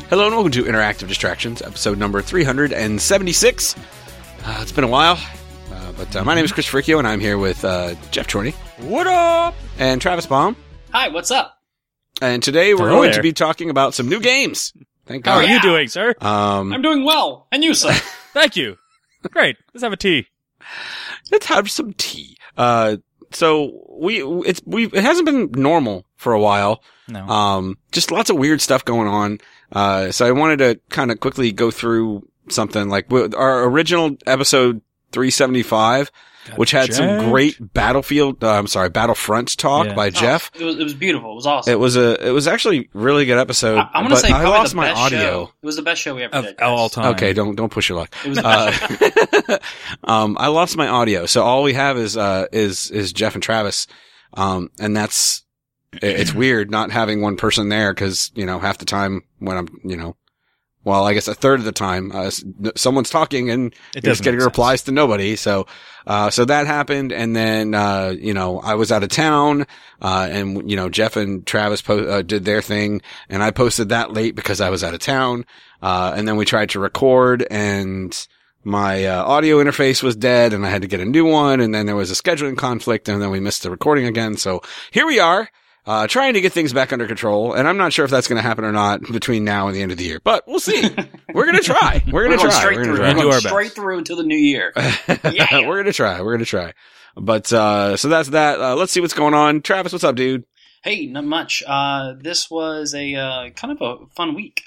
Hello and welcome to Interactive Distractions, episode number 376. It's been a while, but my name is Chris Fricchio, and I'm here with Jeff Chorney. What up? And Travis Baum. Hi, what's up? And today we're Hello going there. to be talking about some new games. Thank God. How are you doing, sir? I'm doing well. And you, sir? Thank you. Great. Let's have a tea. Let's have some tea. So it hasn't been normal for a while. No. Just lots of weird stuff going on. So I wanted to kind of quickly go through something like our original episode 375, which had some great Battlefront talk by Jeff. It was beautiful. It was awesome. It was actually a really good episode. I'm going to say I probably lost the my best audio. show. It was the best show we ever did. guys. all time. Okay, don't push your luck. It was the best show. I lost my audio, so all we have is Jeff and Travis. And it's weird not having one person there because, half the time when I'm, well, I guess a third of the time, someone's talking and you're just getting replies to nobody. So that happened. And then, I was out of town, and, Jeff and Travis did their thing and I posted that late because I was out of town. And then we tried to record and my audio interface was dead and I had to get a new one. And then there was a scheduling conflict and then we missed the recording again. So here we are. Trying to get things back under control, and I'm not sure if that's going to happen or not between now and the end of the year, but we'll see. We're going to try. We're going to try. We're going straight through until the new year. Yeah. We're going to try. But, so that's that. Let's see what's going on. Travis, what's up, dude? Hey, not much. This was a kind of a fun week.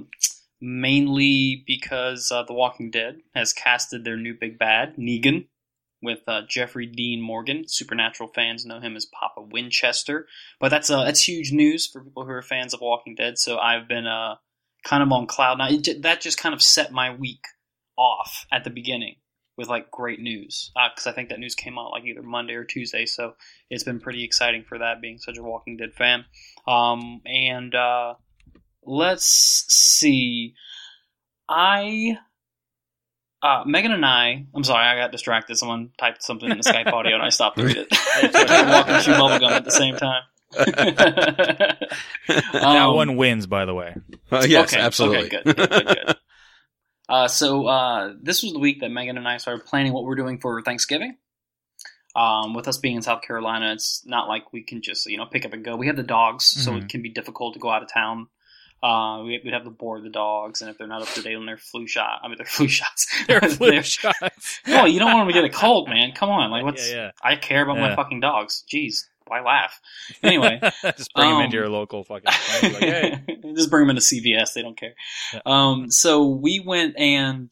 Mainly because The Walking Dead has casted their new big bad, Negan, with Jeffrey Dean Morgan. Supernatural fans know him as Papa Winchester. But that's huge news for people who are fans of Walking Dead. So I've been kind of on cloud nine. That just kind of set my week off at the beginning with great news. Because I think that news came out either Monday or Tuesday. So it's been pretty exciting for that, being such a Walking Dead fan. Let's see. Megan and I'm sorry, I got distracted. Someone typed something in the Skype audio and I stopped to read it. I tried to walk and chew bubblegum at the same time. That one wins, by the way. Yes, okay, absolutely. Okay, good. So this was the week that Megan and I started planning what we're doing for Thanksgiving. With us being in South Carolina, it's not like we can just, pick up and go. We have the dogs, so it can be difficult to go out of town. We'd have to board the dogs, and if they're not up to date on their flu shots. They're flu shots. No, you don't want them to get a cold, man. Come on, Yeah. I care about my fucking dogs. Jeez, why laugh? Anyway, just bring them into your local fucking. Hey. Just bring them into CVS. They don't care. Yeah. So we went and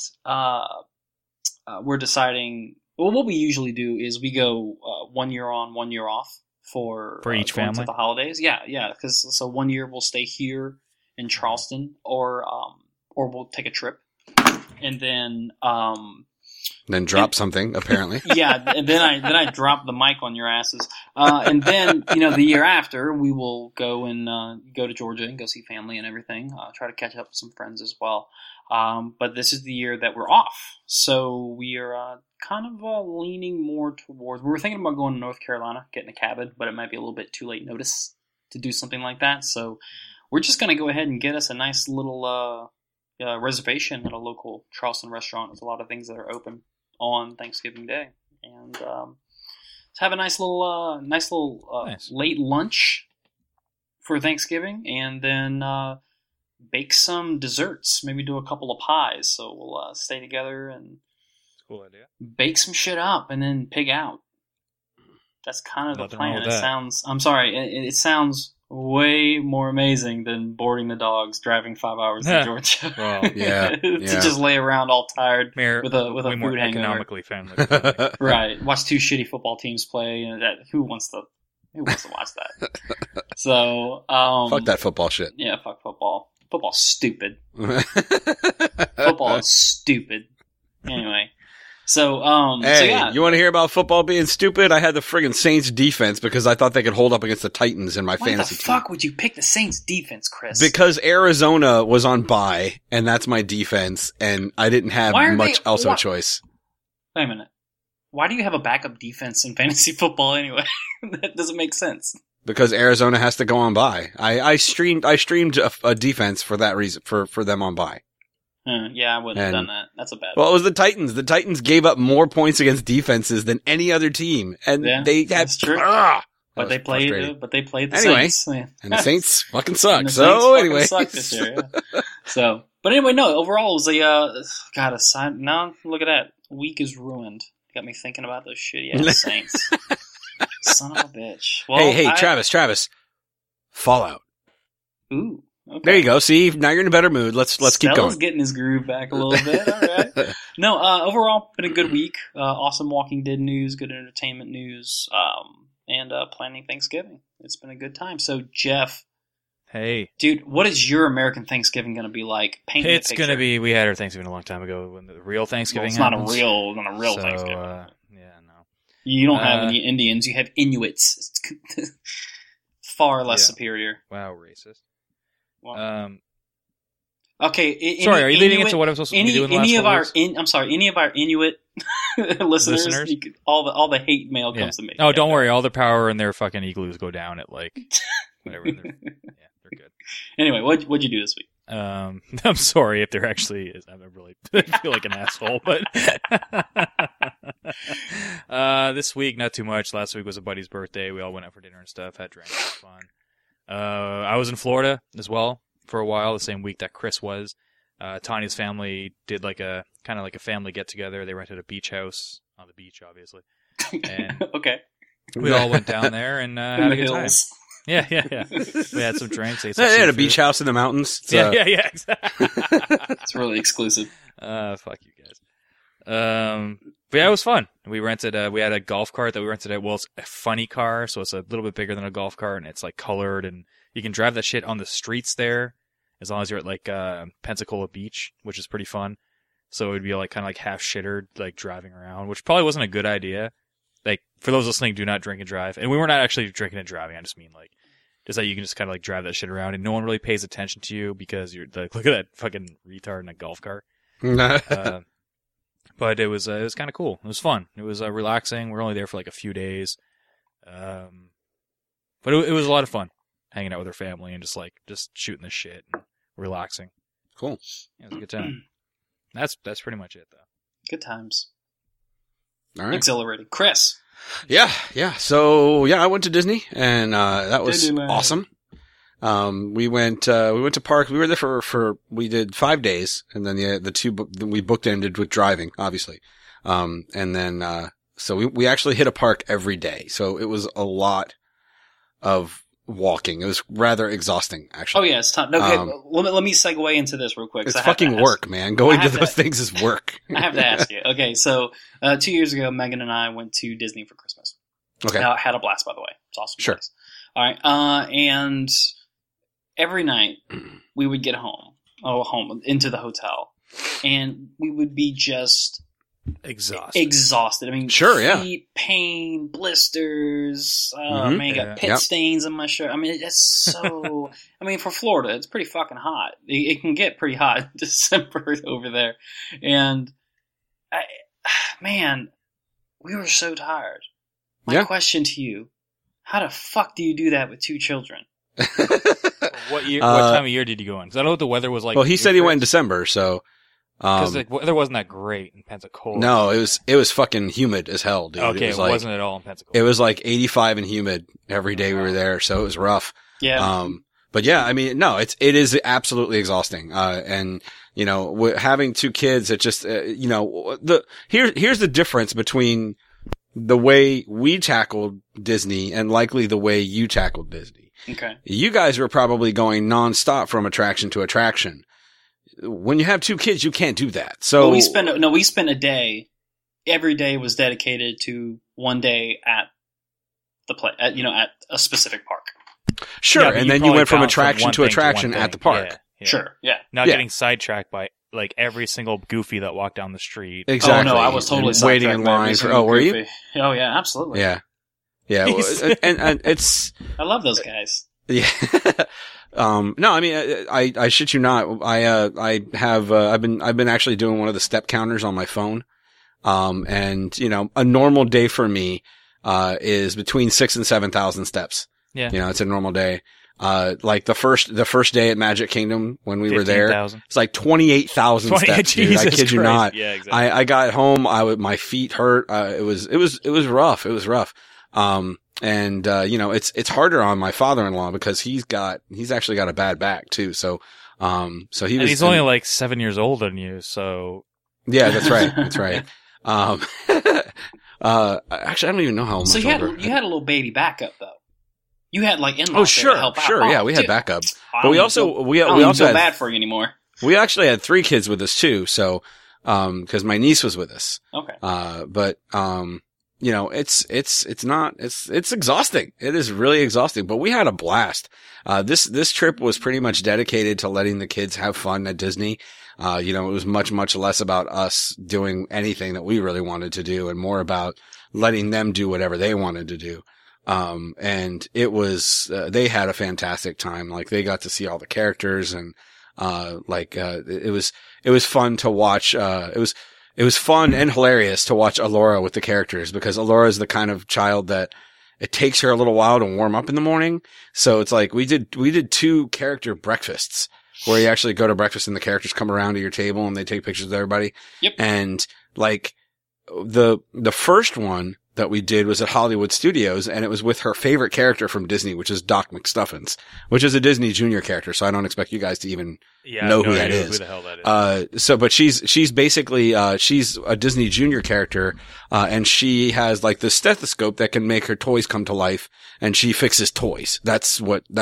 we're deciding. Well, what we usually do is we go 1 year on, 1 year off for each family to the holidays. Yeah. Because 1 year we'll stay here in Charleston, or we'll take a trip, and then drop something, apparently. Yeah, and then I drop the mic on your asses, and then the year after we will go and go to Georgia and go see family and everything. Try to catch up with some friends as well. But this is the year that we're off, so we are kind of leaning more towards. We were thinking about going to North Carolina, getting a cabin, but it might be a little bit too late notice to do something like that. So we're just going to go ahead and get us a nice little reservation at a local Charleston restaurant. There's a lot of things that are open on Thanksgiving Day. And let's have a nice little late lunch for Thanksgiving. And then bake some desserts. Maybe do a couple of pies. So we'll stay together and cool idea. Bake some shit up and then pig out. That's kind of the plan. It sounds way more amazing than boarding the dogs, driving 5 hours to Georgia. Well, yeah, to just lay around all tired with a way more food hangover. Economically friendly. Right. Watch two shitty football teams play, and who wants to watch that? So fuck that football shit. Yeah, fuck football. Football's stupid. Football is stupid. Anyway. So, you want to hear about football being stupid? I had the friggin' Saints defense because I thought they could hold up against the Titans in my fantasy team. Why the fuck would you pick the Saints defense, Chris? Because Arizona was on bye, and that's my defense, and I didn't have much else of a choice. Wait a minute. Why do you have a backup defense in fantasy football anyway? That doesn't make sense. because Arizona has to go on bye. I streamed a defense for that reason, for them on bye. Yeah, I wouldn't have done that. That's a bad Well, it was the Titans. The Titans gave up more points against defenses than any other team. And they had, that's true. But they played the Saints. And the Saints fucking suck. Suck this year, yeah. But anyway, no, overall it was now look at that. Week is ruined. Got me thinking about those shitty ass Saints. Son of a bitch. Well, hey, Travis. Fallout. Ooh. Okay. There you go. See, now you're in a better mood. Let's keep going. Stella's getting his groove back a little bit. All right. No, overall, been a good week. Awesome Walking Dead news, good entertainment news, and planning Thanksgiving. It's been a good time. So, Jeff. Hey. Dude, what is your American Thanksgiving going to be like? Paint me a picture. It's going to be, we had our Thanksgiving a long time ago when the real Thanksgiving it's happens. not a real Thanksgiving. Yeah, no. You don't have any Indians. You have Inuits. It's far less superior. Wow, racist. Okay. Sorry, are you leading into what I'm supposed to be doing? Any of our Inuit listeners? All the hate mail comes to me. Oh, don't worry. All the power in their fucking igloos go down at like whatever. They're good. Anyway, what'd you do this week? I'm sorry if there actually is. I really feel like an asshole, but this week not too much. Last week was a buddy's birthday. We all went out for dinner and stuff. Had drinks. It was fun. I was in Florida as well for a while, the same week that Chris was. Tanya's family did like a kind of like a family get together. They rented a beach house on the beach, obviously. And okay. We all went down there and had a good time. Yeah. We had some drinks. They had a beach house in the mountains. Yeah, exactly. It's really exclusive. Fuck you guys. But yeah, it was fun. We rented we had a golf cart that we rented at, well, it's a funny car, so it's a little bit bigger than a golf cart, and it's like colored, and you can drive that shit on the streets there, as long as you're at like Pensacola Beach, which is pretty fun. So it would be like kind of like half shittered, like driving around, which probably wasn't a good idea. Like, for those listening, do not drink and drive. And we were not actually drinking and driving. I just mean like, just that you can just kind of like drive that shit around, and no one really pays attention to you because you're like, look at that fucking retard in a golf cart. But it was kind of cool. It was fun. It was relaxing. We were only there for like a few days. But it was a lot of fun hanging out with our family and just shooting the shit and relaxing. Cool. Yeah, it was a good time. That's pretty much it, though. Good times. All right. Exhilarating. Chris. Yeah. So, I went to Disney, and that was awesome. We went to parks. We were there we did 5 days, and then the two we booked ended with driving, obviously. And then, so we actually hit a park every day. So it was a lot of walking. It was rather exhausting, actually. Oh yeah, it's time. Okay, let me segue into this real quick. It's fucking work, man. Going to those things is work. I have to ask you. Okay, so 2 years ago, Megan and I went to Disney for Christmas. Okay. Had a blast, by the way. It's awesome. Sure. Place. All right. And every night we would get home into the hotel, and we would be just exhausted. I mean, sure, feet, pain, blisters. Man, got pit stains on my shirt. I mean, it's so. I mean, for Florida, it's pretty fucking hot. It can get pretty hot in December over there, and man, we were so tired. My question to you: how the fuck do you do that with two children? What time of year did you go in? Because I don't know what the weather was like. Well, he said he went in December, so. Because the weather wasn't that great in Pensacola. No, it was fucking humid as hell, dude. Okay, it wasn't at all in Pensacola. It was like 85 and humid every day we were there, so it was rough. Yeah. But yeah, I mean, no, it is absolutely exhausting. And, having two kids, it just, here's the difference between the way we tackled Disney and likely the way you tackled Disney. Okay. You guys were probably going nonstop from attraction to attraction. When you have two kids, you can't do that. So we spent a day. Every day was dedicated to one day at at a specific park. Sure, and then you went from attraction to attraction at the park. Yeah. Sure, yeah. Not getting sidetracked by like every single goofy that walked down the street. Exactly. Oh no, I was totally waiting in line for. Oh, were you? Oh yeah, absolutely. Yeah. and it's. I love those guys. Yeah. No, I mean, I shit you not. I have, I've been actually doing one of the step counters on my phone. And, a normal day for me, is between 6,000 and 7,000 steps Yeah. You know, it's a normal day. Like the first day at Magic Kingdom when we were there, 15,000. it's like 28,000 steps, dude. I kid you not. Yeah, exactly. I got home, my feet hurt. It was rough. It was rough. And you know, it's harder on my father-in-law because he's actually got a bad back too. So he's only like 7 years older than you, so. Yeah, that's right. That's right. Actually, I don't even know how much So you older. had a little baby backup though. You had like in-laws Oh, there sure, to help out. sure. Oh, Yeah, we had dude. backup. I But don't we even also, feel- we I don't also even feel had, bad for you anymore. we actually had 3 kids with us too. So, cause my niece was with us. Okay. But, you know, it's exhausting. It is really exhausting, but we had a blast. This trip was pretty much dedicated to letting the kids have fun at Disney. You know, it was much, much less about us doing anything that we really wanted to do and more about letting them do whatever they wanted to do. And it was, they had a fantastic time. Like they got to see all the characters and, it was fun to watch. It was fun and hilarious to watch Allura with the characters because Allura is the kind of child that it takes her a little while to warm up in the morning. So it's like we did 2 character breakfasts where you actually go to breakfast and the characters come around to your table and they take pictures of everybody. Yep. And like the first one that we did was at Hollywood Studios and it was with her favorite character from Disney, which is Doc McStuffins, which is a Disney Junior character. So I don't expect you guys to even know who that is. Who the hell that is. But she's basically, she's a Disney Junior character, and she has like the stethoscope that can make her toys come to life and she fixes toys. That's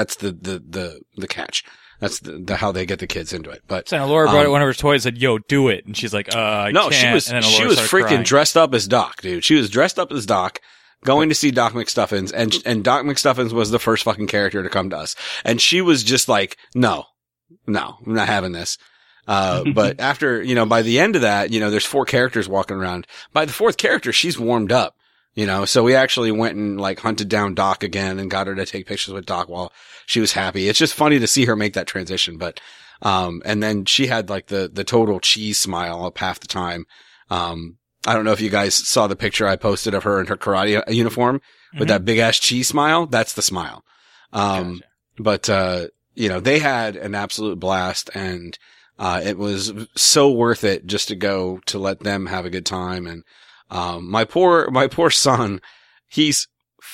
the catch. That's the how they get the kids into it. But So Laura brought one of her toys and said, "Yo, do it," and she's like, I no, can't. she was And then Laura started freaking crying. dressed up as Doc, dude. She was dressed up as Doc, going to see Doc McStuffins, and Doc McStuffins was the first fucking character to come to us, and she was just like, no, I'm not having this. But after, you know, by the end of that, you know, there's 4 characters walking around. By the 4th character, she's warmed up. You know, so we actually went and like hunted down Doc again and got her to take pictures with Doc while she was happy. It's just funny to see her make that transition. But, and then she had like the total cheese smile up half the time. I don't know if you guys saw the picture I posted of her in her karate uniform with that big ass cheese smile. That's the smile. Gotcha. But, you know, they had an absolute blast and, it was so worth it just to go to let them have a good time. And, my poor son, he's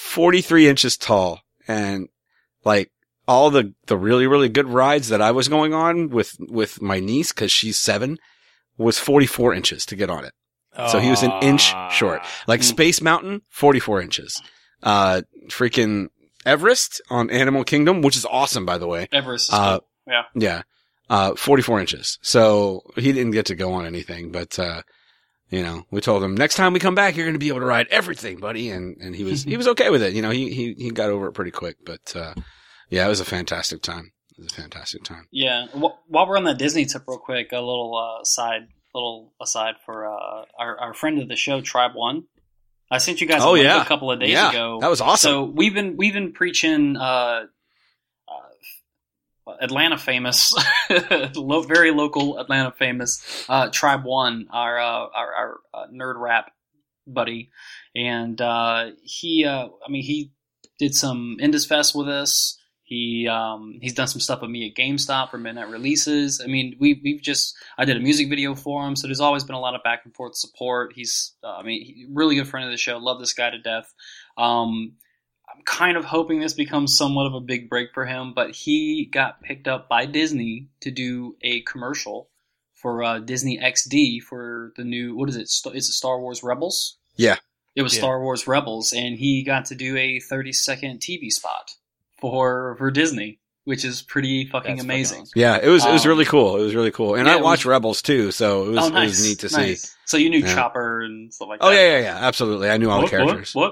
43 inches tall and like all the really, really good rides that I was going on with my niece, cause she's 7, was 44 inches to get on it. So he was an inch short. Like Space Mountain, 44 inches. Freaking Everest on Animal Kingdom, which is awesome, by the way. Everest is cool. Yeah. Yeah. 44 inches. So he didn't get to go on anything, but, you know, we told him next time we come back, you're going to be able to ride everything, buddy. And he was okay with it. You know, he got over it pretty quick, but, yeah, it was a fantastic time. Yeah. While we're on that Disney tip real quick, a little aside for, our friend of the show, Tribe One. I sent you guys a link a couple of days ago. That was awesome. So we've been preaching, Atlanta famous, very local Atlanta famous, Tribe One, our nerd rap buddy. And, he did some Indus Fest with us. He's done some stuff with me at GameStop for midnight releases. I mean, I did a music video for him. So there's always been a lot of back and forth support. He's really good friend of the show. Love this guy to death. I'm kind of hoping this becomes somewhat of a big break for him, but he got picked up by Disney to do a commercial for Disney XD for the new, what is it? Is it Star Wars Rebels? Yeah. It was Star Wars Rebels, and he got to do a 30-second TV spot for Disney, which is pretty fucking amazing. Awesome. Yeah, it was really cool. It was really cool. And yeah, I watched Rebels too, so it was, nice, it was neat to see. So you knew Chopper and stuff like that. Oh yeah, absolutely. I knew all the characters. What?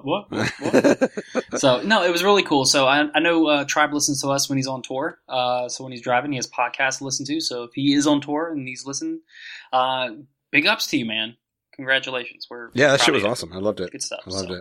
So no, it was really cool. So I know Tribe listens to us when he's on tour. So when he's driving, he has podcasts to listen to. So if he is on tour and he's listening, big ups to you, man. Congratulations. That shit was awesome. I loved it. Good stuff. I loved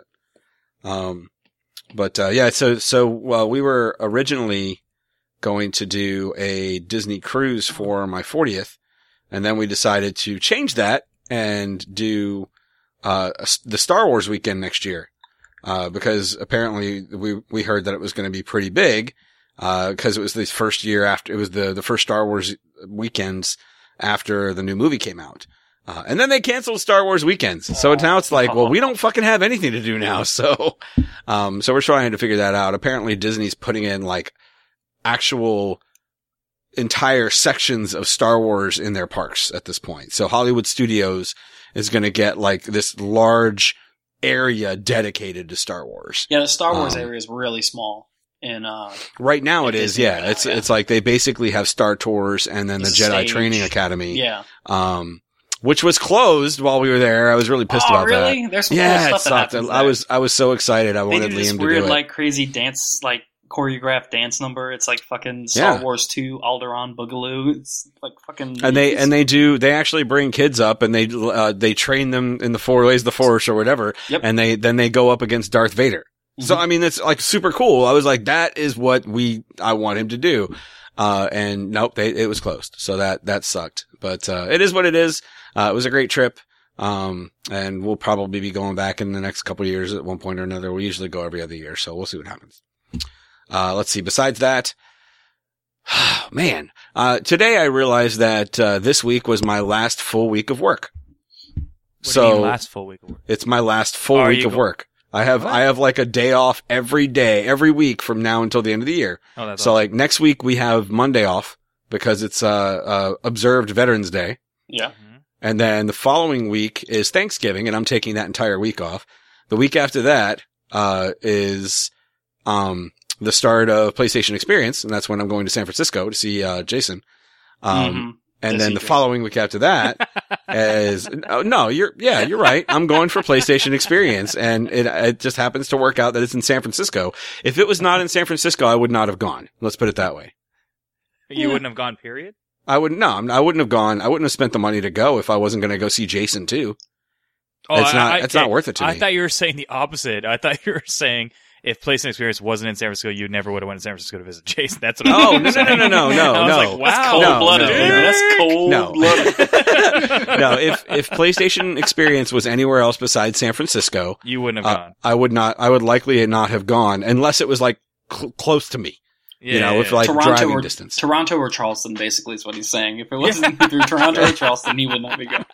it. So we were originally going to do a Disney cruise for my 40th, and then we decided to change that and do the Star Wars weekend next year. because apparently we heard that it was going to be pretty big, cause it was the first year after, it was the first Star Wars weekends after the new movie came out. And then they canceled Star Wars weekends. So now it's like, well, we don't fucking have anything to do now. So we're trying to figure that out. Apparently Disney's putting in like actual entire sections of Star Wars in their parks at this point. So Hollywood Studios is going to get like this large area dedicated to Star Wars. Yeah, the Star Wars area is really small. And right now it is, yeah. It's like they basically have Star Tours and then the Jedi Training Academy. Yeah. Which was closed while we were there. I was really pissed about really? that. There's some cool stuff that happens there. I was so excited. I they wanted do Liam this to do weird, it. like crazy dance, like choreographed dance number. It's like fucking Star Wars 2 Alderaan Boogaloo. It's like fucking. And they actually bring kids up and they train them in the 4 ways of the Force or whatever. Yep. And they go up against Darth Vader. Mm-hmm. So I mean, it's like super cool. I was like, that is what I want him to do. And nope, it was closed. So that sucked, but it is what it is. It was a great trip. And we'll probably be going back in the next couple of years at one point or another. We usually go every other year, so we'll see what happens. Let's see. Besides that, man, today I realized that, this week was my last full week of work. What do you mean last full week of work? It's my last full week of work. I have like a day off every week from now until the end of the year. Oh, that's so awesome. like next week we have Monday off because it's, observed Veterans Day. Yeah. And then the following week is Thanksgiving, and I'm taking that entire week off. The week after that, is, the start of PlayStation Experience, and that's when I'm going to San Francisco to see, Jason. And then the following week after that is, you're right. I'm going for PlayStation Experience, and it just happens to work out that it's in San Francisco. If it was not in San Francisco, I would not have gone. Let's put it that way. You wouldn't have gone, period? I wouldn't have gone. I wouldn't have spent the money to go if I wasn't going to go see Jason too. Oh, it's not worth it to me. I thought you were saying the opposite. I thought you were saying if PlayStation Experience wasn't in San Francisco, you never would have went to San Francisco to visit Jason. That's what I was saying. No. I was like, wow. That's cold-blooded, dude. That's cold-blooded. No, if PlayStation Experience was anywhere else besides San Francisco, you wouldn't have gone. I would likely not have gone unless it was like close to me. Yeah, if like Toronto driving distance. Toronto or Charleston, basically, is what he's saying. If it wasn't through Toronto or Charleston, he would not be going.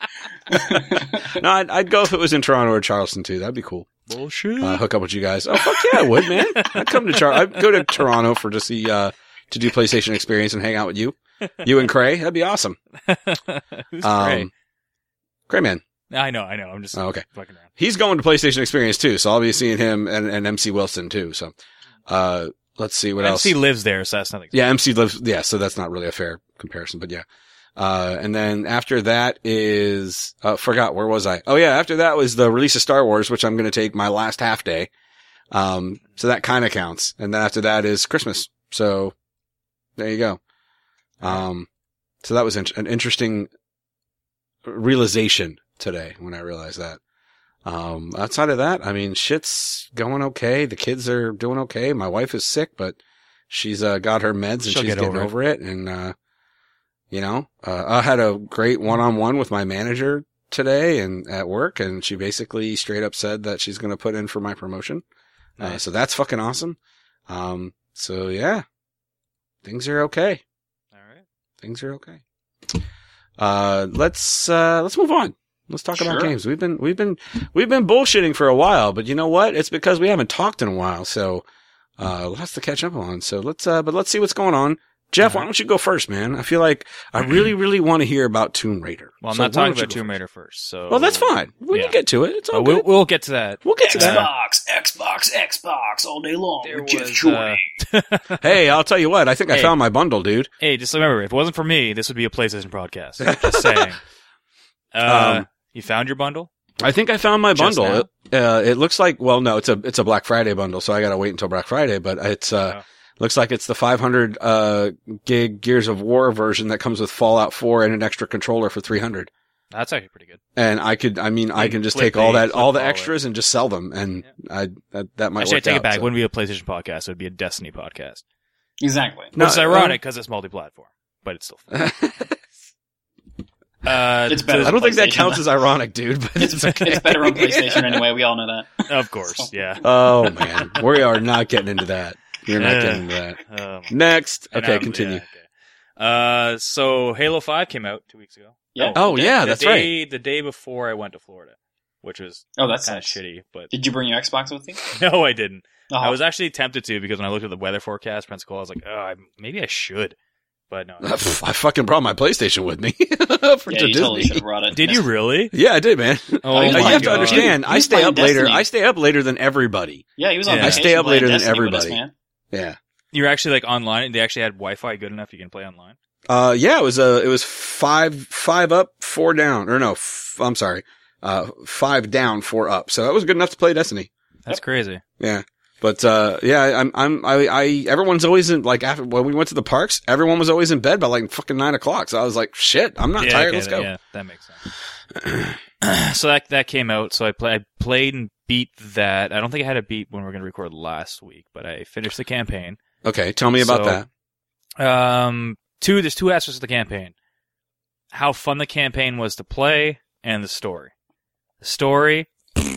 No, I'd go if it was in Toronto or Charleston too. That'd be cool. Bullshit. Hook up with you guys. Oh fuck yeah, I would, man. I'd go to Toronto to see to do PlayStation Experience and hang out with you and Cray. That'd be awesome. Who's Cray? Crayman. I know. I'm just okay. Fucking around. He's going to PlayStation Experience too, so I'll be seeing him and MC Wilson too. So, let's see what else. MC lives there, so that's nothing. Yeah, MC lives. Yeah, so that's not really a fair comparison, but yeah. And then after that is, forgot, where was I? Oh yeah, after that was the release of Star Wars, which I'm going to take my last half day. So that kind of counts. And then after that is Christmas. So there you go. So that was an interesting realization today when I realized that. Outside of that, I mean, shit's going okay. The kids are doing okay. My wife is sick, but she's, got her meds and She'll she's get getting over it. And, I had a great one-on-one with my manager today and at work, and she basically straight up said that she's going to put in for my promotion. Nice. So that's fucking awesome. So yeah, things are okay. All right. Things are okay. Let's move on. Let's talk about games. We've been bullshitting for a while, but you know what? It's because we haven't talked in a while. So, lots to catch up on. So let's see what's going on. Jeff, why don't you go first, man? I feel like I really, really want to hear about Tomb Raider. Well, I'm not talking about Tomb Raider first. So. Well, that's fine. We can get to it. It's all good. We'll get to that. We'll get to Xbox all day long. There with Jeff was, Choi. Hey, I'll tell you what. I think I found my bundle, dude. Hey, just remember, if it wasn't for me, this would be a PlayStation podcast. Just saying. You found your bundle? I think I found my Just bundle. It looks like, well, no, it's a Black Friday bundle, so I gotta wait until Black Friday, but it's, looks like it's the 500, gig Gears of War version that comes with Fallout 4 and an extra controller for 300. That's actually pretty good. And I can just take all the extras and just sell them, and that might Actually, I work take out, it back. so. It wouldn't be a PlayStation podcast. It would be a Destiny podcast. Exactly. No, Which is ironic because it's multi-platform, but it's still fun. It's better. I don't think that PlayStation, counts as ironic, dude. But It's okay. it's better on PlayStation anyway. We all know that. Of course, yeah. Oh man, we are not getting into that. You're not getting into that. Next, And okay, continue. Yeah, okay. So Halo 5 came out 2 weeks ago. Yeah. Oh yeah, that's right. The day before I went to Florida, which was Oh, that's kind of shitty. But Did you bring your Xbox with you? no, I didn't. Oh. I was actually tempted to because when I looked at the weather forecast, Pensacola, I was like, oh, maybe I should. But no. I fucking brought my PlayStation with me for Yeah, to you totally Disney. should have brought it. Did you really? Yeah, I did, man. Oh, you you my have to God. understand. He I was stay playing up later. Destiny. I stay up later than everybody. Yeah, he was on Yeah. I vacation. stay up playing later than Destiny with us, everybody. man. Yeah. You're actually like online. They actually had Wi-Fi good enough you can play online. Yeah, it was 5 up, 4 down, or no, I'm sorry, 5 down, 4 up. So that was good enough to play Destiny. That's crazy. Yeah. But, yeah, everyone's always in, like, after, when we went to the parks, everyone was always in bed by like fucking 9 o'clock. So I was like, shit, I'm not tired. okay, Let's go. Yeah, that makes sense. So that came out. So I played and beat that. I don't think I had a beat when we were going to record last week, but I finished the campaign. Okay. Tell me about So- that. There's 2 aspects of the campaign. How fun the campaign was to play and the story. The story,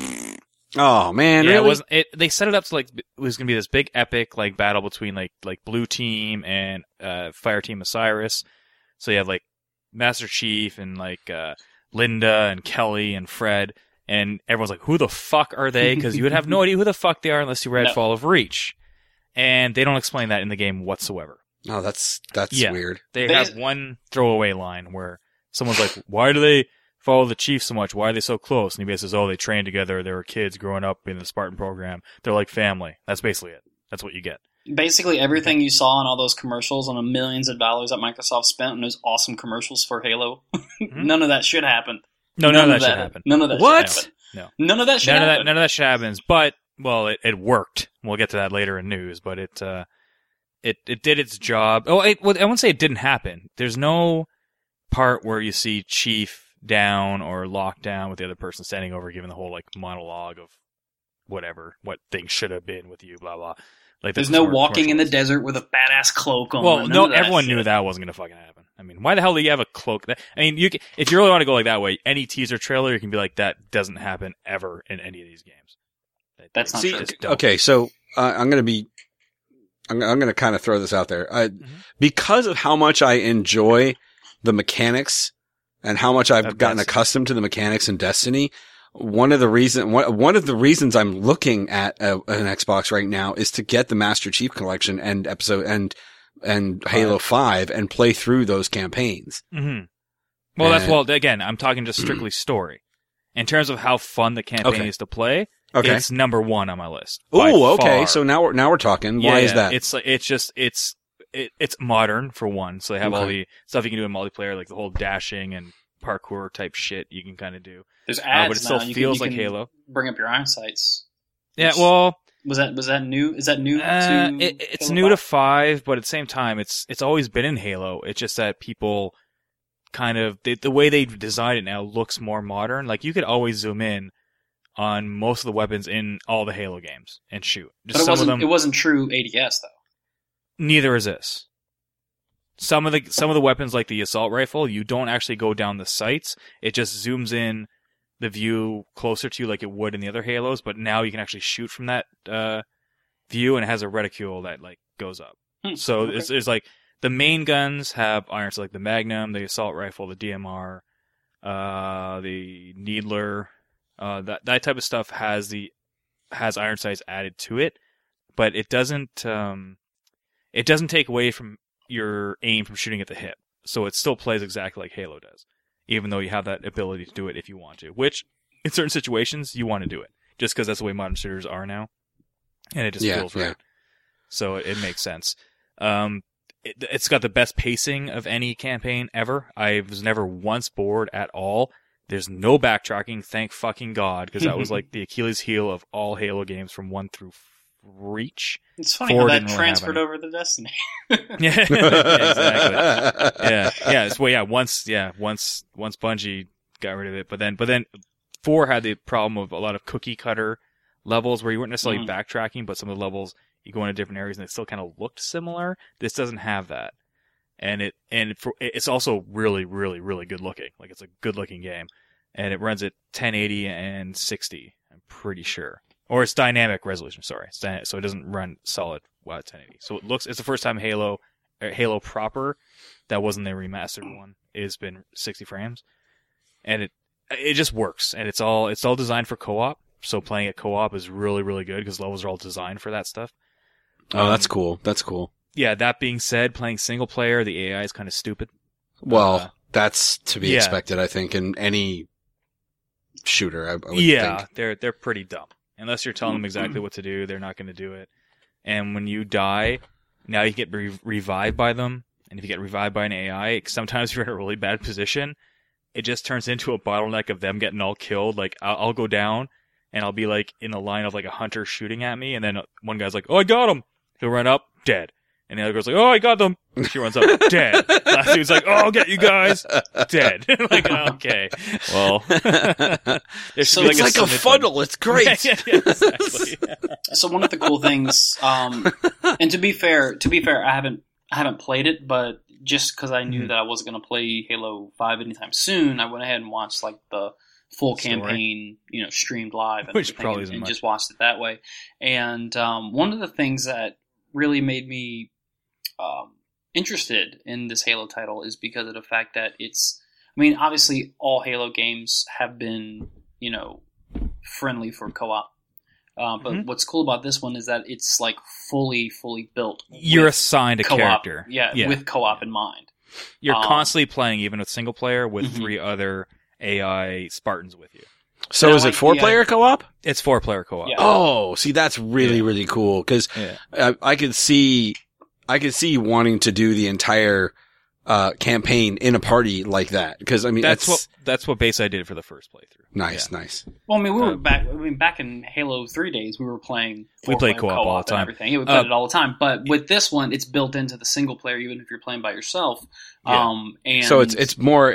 Oh man, yeah, really? it wasn't. They set it up to like it was gonna be this big epic like battle between like Blue Team and Fire Team Osiris. So you have like Master Chief and like Linda and Kelly and Fred, and everyone's like, "Who the fuck are they?" Because you would have no idea who the fuck they are unless you read No. Fall of Reach, and they don't explain that in the game whatsoever. Oh, that's Yeah. weird. They They- have one throwaway line where someone's like, "Why do they follow the chief so much? Why are they so close?" And he basically says, "Oh, they trained together. They were kids growing up in the Spartan program. They're like family." That's basically it. That's what you get. Basically, everything you saw in all those commercials and the millions of dollars that Microsoft spent on those awesome commercials for Halo, none of that should happen. No, none of that should happen. None of that What? should happen. No. None of that should happen. None of that shit happens. But well, it worked. We'll get to that later in news. But it did its job. Oh, I wouldn't say it didn't happen. There's no part where you see Chief down or locked down with the other person standing over, giving the whole like monologue of what things should have been with you, blah blah. Like There's no walking in the commercials. desert with a badass cloak on. Well, None no, of that everyone shit. knew that wasn't going to fucking happen. I mean, why the hell do you have a cloak? I mean, if you really want to go like that way, any teaser trailer, you can be like, that doesn't happen ever in any of these games. That's not See, true. just don't. okay, so I'm going to kind of throw this out there. Because of how much I enjoy the mechanics and how much I've Of gotten Destiny. accustomed to the mechanics in Destiny, one of the reasons I'm looking at an Xbox right now is to get the Master Chief Collection and Halo 5 and play through those campaigns. Mm-hmm. Well, again, I'm talking just strictly story. In terms of how fun the campaign Okay. is to play, Okay. it's number 1 on my list. by Oh, okay. far. So now we're talking. Why is that? It's modern for one. So they have all Okay. the stuff you can do in multiplayer, like the whole dashing and parkour type shit you can kind of do. There's ads But it still now. You feels can like Halo. Bring up your eyesights. Yeah, well, Was that new? Is that new? To it's Halo new to 5? 5, but at the same time, it's always been in Halo. It's just that people kind of the way they design it now looks more modern. Like you could always zoom in on most of the weapons in all the Halo games and shoot. But Just it some of wasn't. them. It wasn't true ADS though. Neither is this. Some of the weapons, like the assault rifle, you don't actually go down the sights. It just zooms in the view closer to you like it would in the other Halos, but now you can actually shoot from that view, and it has a reticule that like goes up. So okay. there's like the main guns have irons, like the Magnum, the assault rifle, the DMR, the Needler, that type of stuff has iron sights added to it, but it doesn't take away from your aim from shooting at the hip. So it still plays exactly like Halo does, even though you have that ability to do it if you want to, which in certain situations you want to do it just because that's the way modern shooters are now. And it just feels right. So it makes sense. It's got the best pacing of any campaign ever. I was never once bored at all. There's no backtracking, thank fucking God, because that was like the Achilles heel of all Halo games from 1 through Reach. It's funny Four how that didn't really transferred have over to Destiny. Yeah, exactly. Once Bungie got rid of it, but then 4 had the problem of a lot of cookie cutter levels where you weren't necessarily backtracking, but some of the levels you go into different areas and it still kind of looked similar. This doesn't have that. and it's also really, really, really good looking. Like it's a good looking game, and it runs at 1080 and 60. I'm pretty sure, or it's dynamic resolution. Sorry, so it doesn't run solid 1080. So it's the first time Halo proper that wasn't the remastered one has been 60 frames, and it just works, and it's all designed for co-op. So playing at co-op is really, really good because levels are all designed for that stuff. Oh, that's cool. That's cool. Yeah, that being said, playing single player, the AI is kind of stupid. Well, that's to be expected, I think, in any shooter. I would think. they're pretty dumb. Unless you're telling them exactly what to do, they're not going to do it. And when you die, now you get revived by them. And if you get revived by an AI, sometimes you're in a really bad position. It just turns into a bottleneck of them getting all killed. Like, I'll go down, and I'll be like in a line of like a hunter shooting at me, and then one guy's like, "Oh, I got him." He'll run up, dead. And the other girl's like, "Oh, I got them." She runs up, dead. Last dude's like, "Oh, I'll get you guys," dead. Like, okay, well, it's like a funnel. It's great. Yeah, exactly. So one of the cool things, and to be fair, I haven't played it, but just because I knew that I wasn't going to play Halo 5 anytime soon, I went ahead and watched like the full campaign, streamed live, and which probably isn't and much. Just watched it that way. And one of the things that really made me interested in this Halo title is because of the fact that obviously all Halo games have been, friendly for co-op. But what's cool about this one is that it's like fully built. You're assigned a co-op, character. Yeah, with co-op in mind. You're constantly playing, even with single player, with 3 other AI Spartans with you. So is it 4-player co-op? It's 4-player co-op. Yeah. Oh, see, that's really, really cool. Cause I could see wanting to do the entire campaign in a party like that. Cause that's what Bayside did for the first playthrough. Nice. Well, we were back in Halo 3 days, we were playing. We played co-op all the time. And everything. We played it all the time. But with this one, it's built into the single player, even if you're playing by yourself. Yeah. And so it's more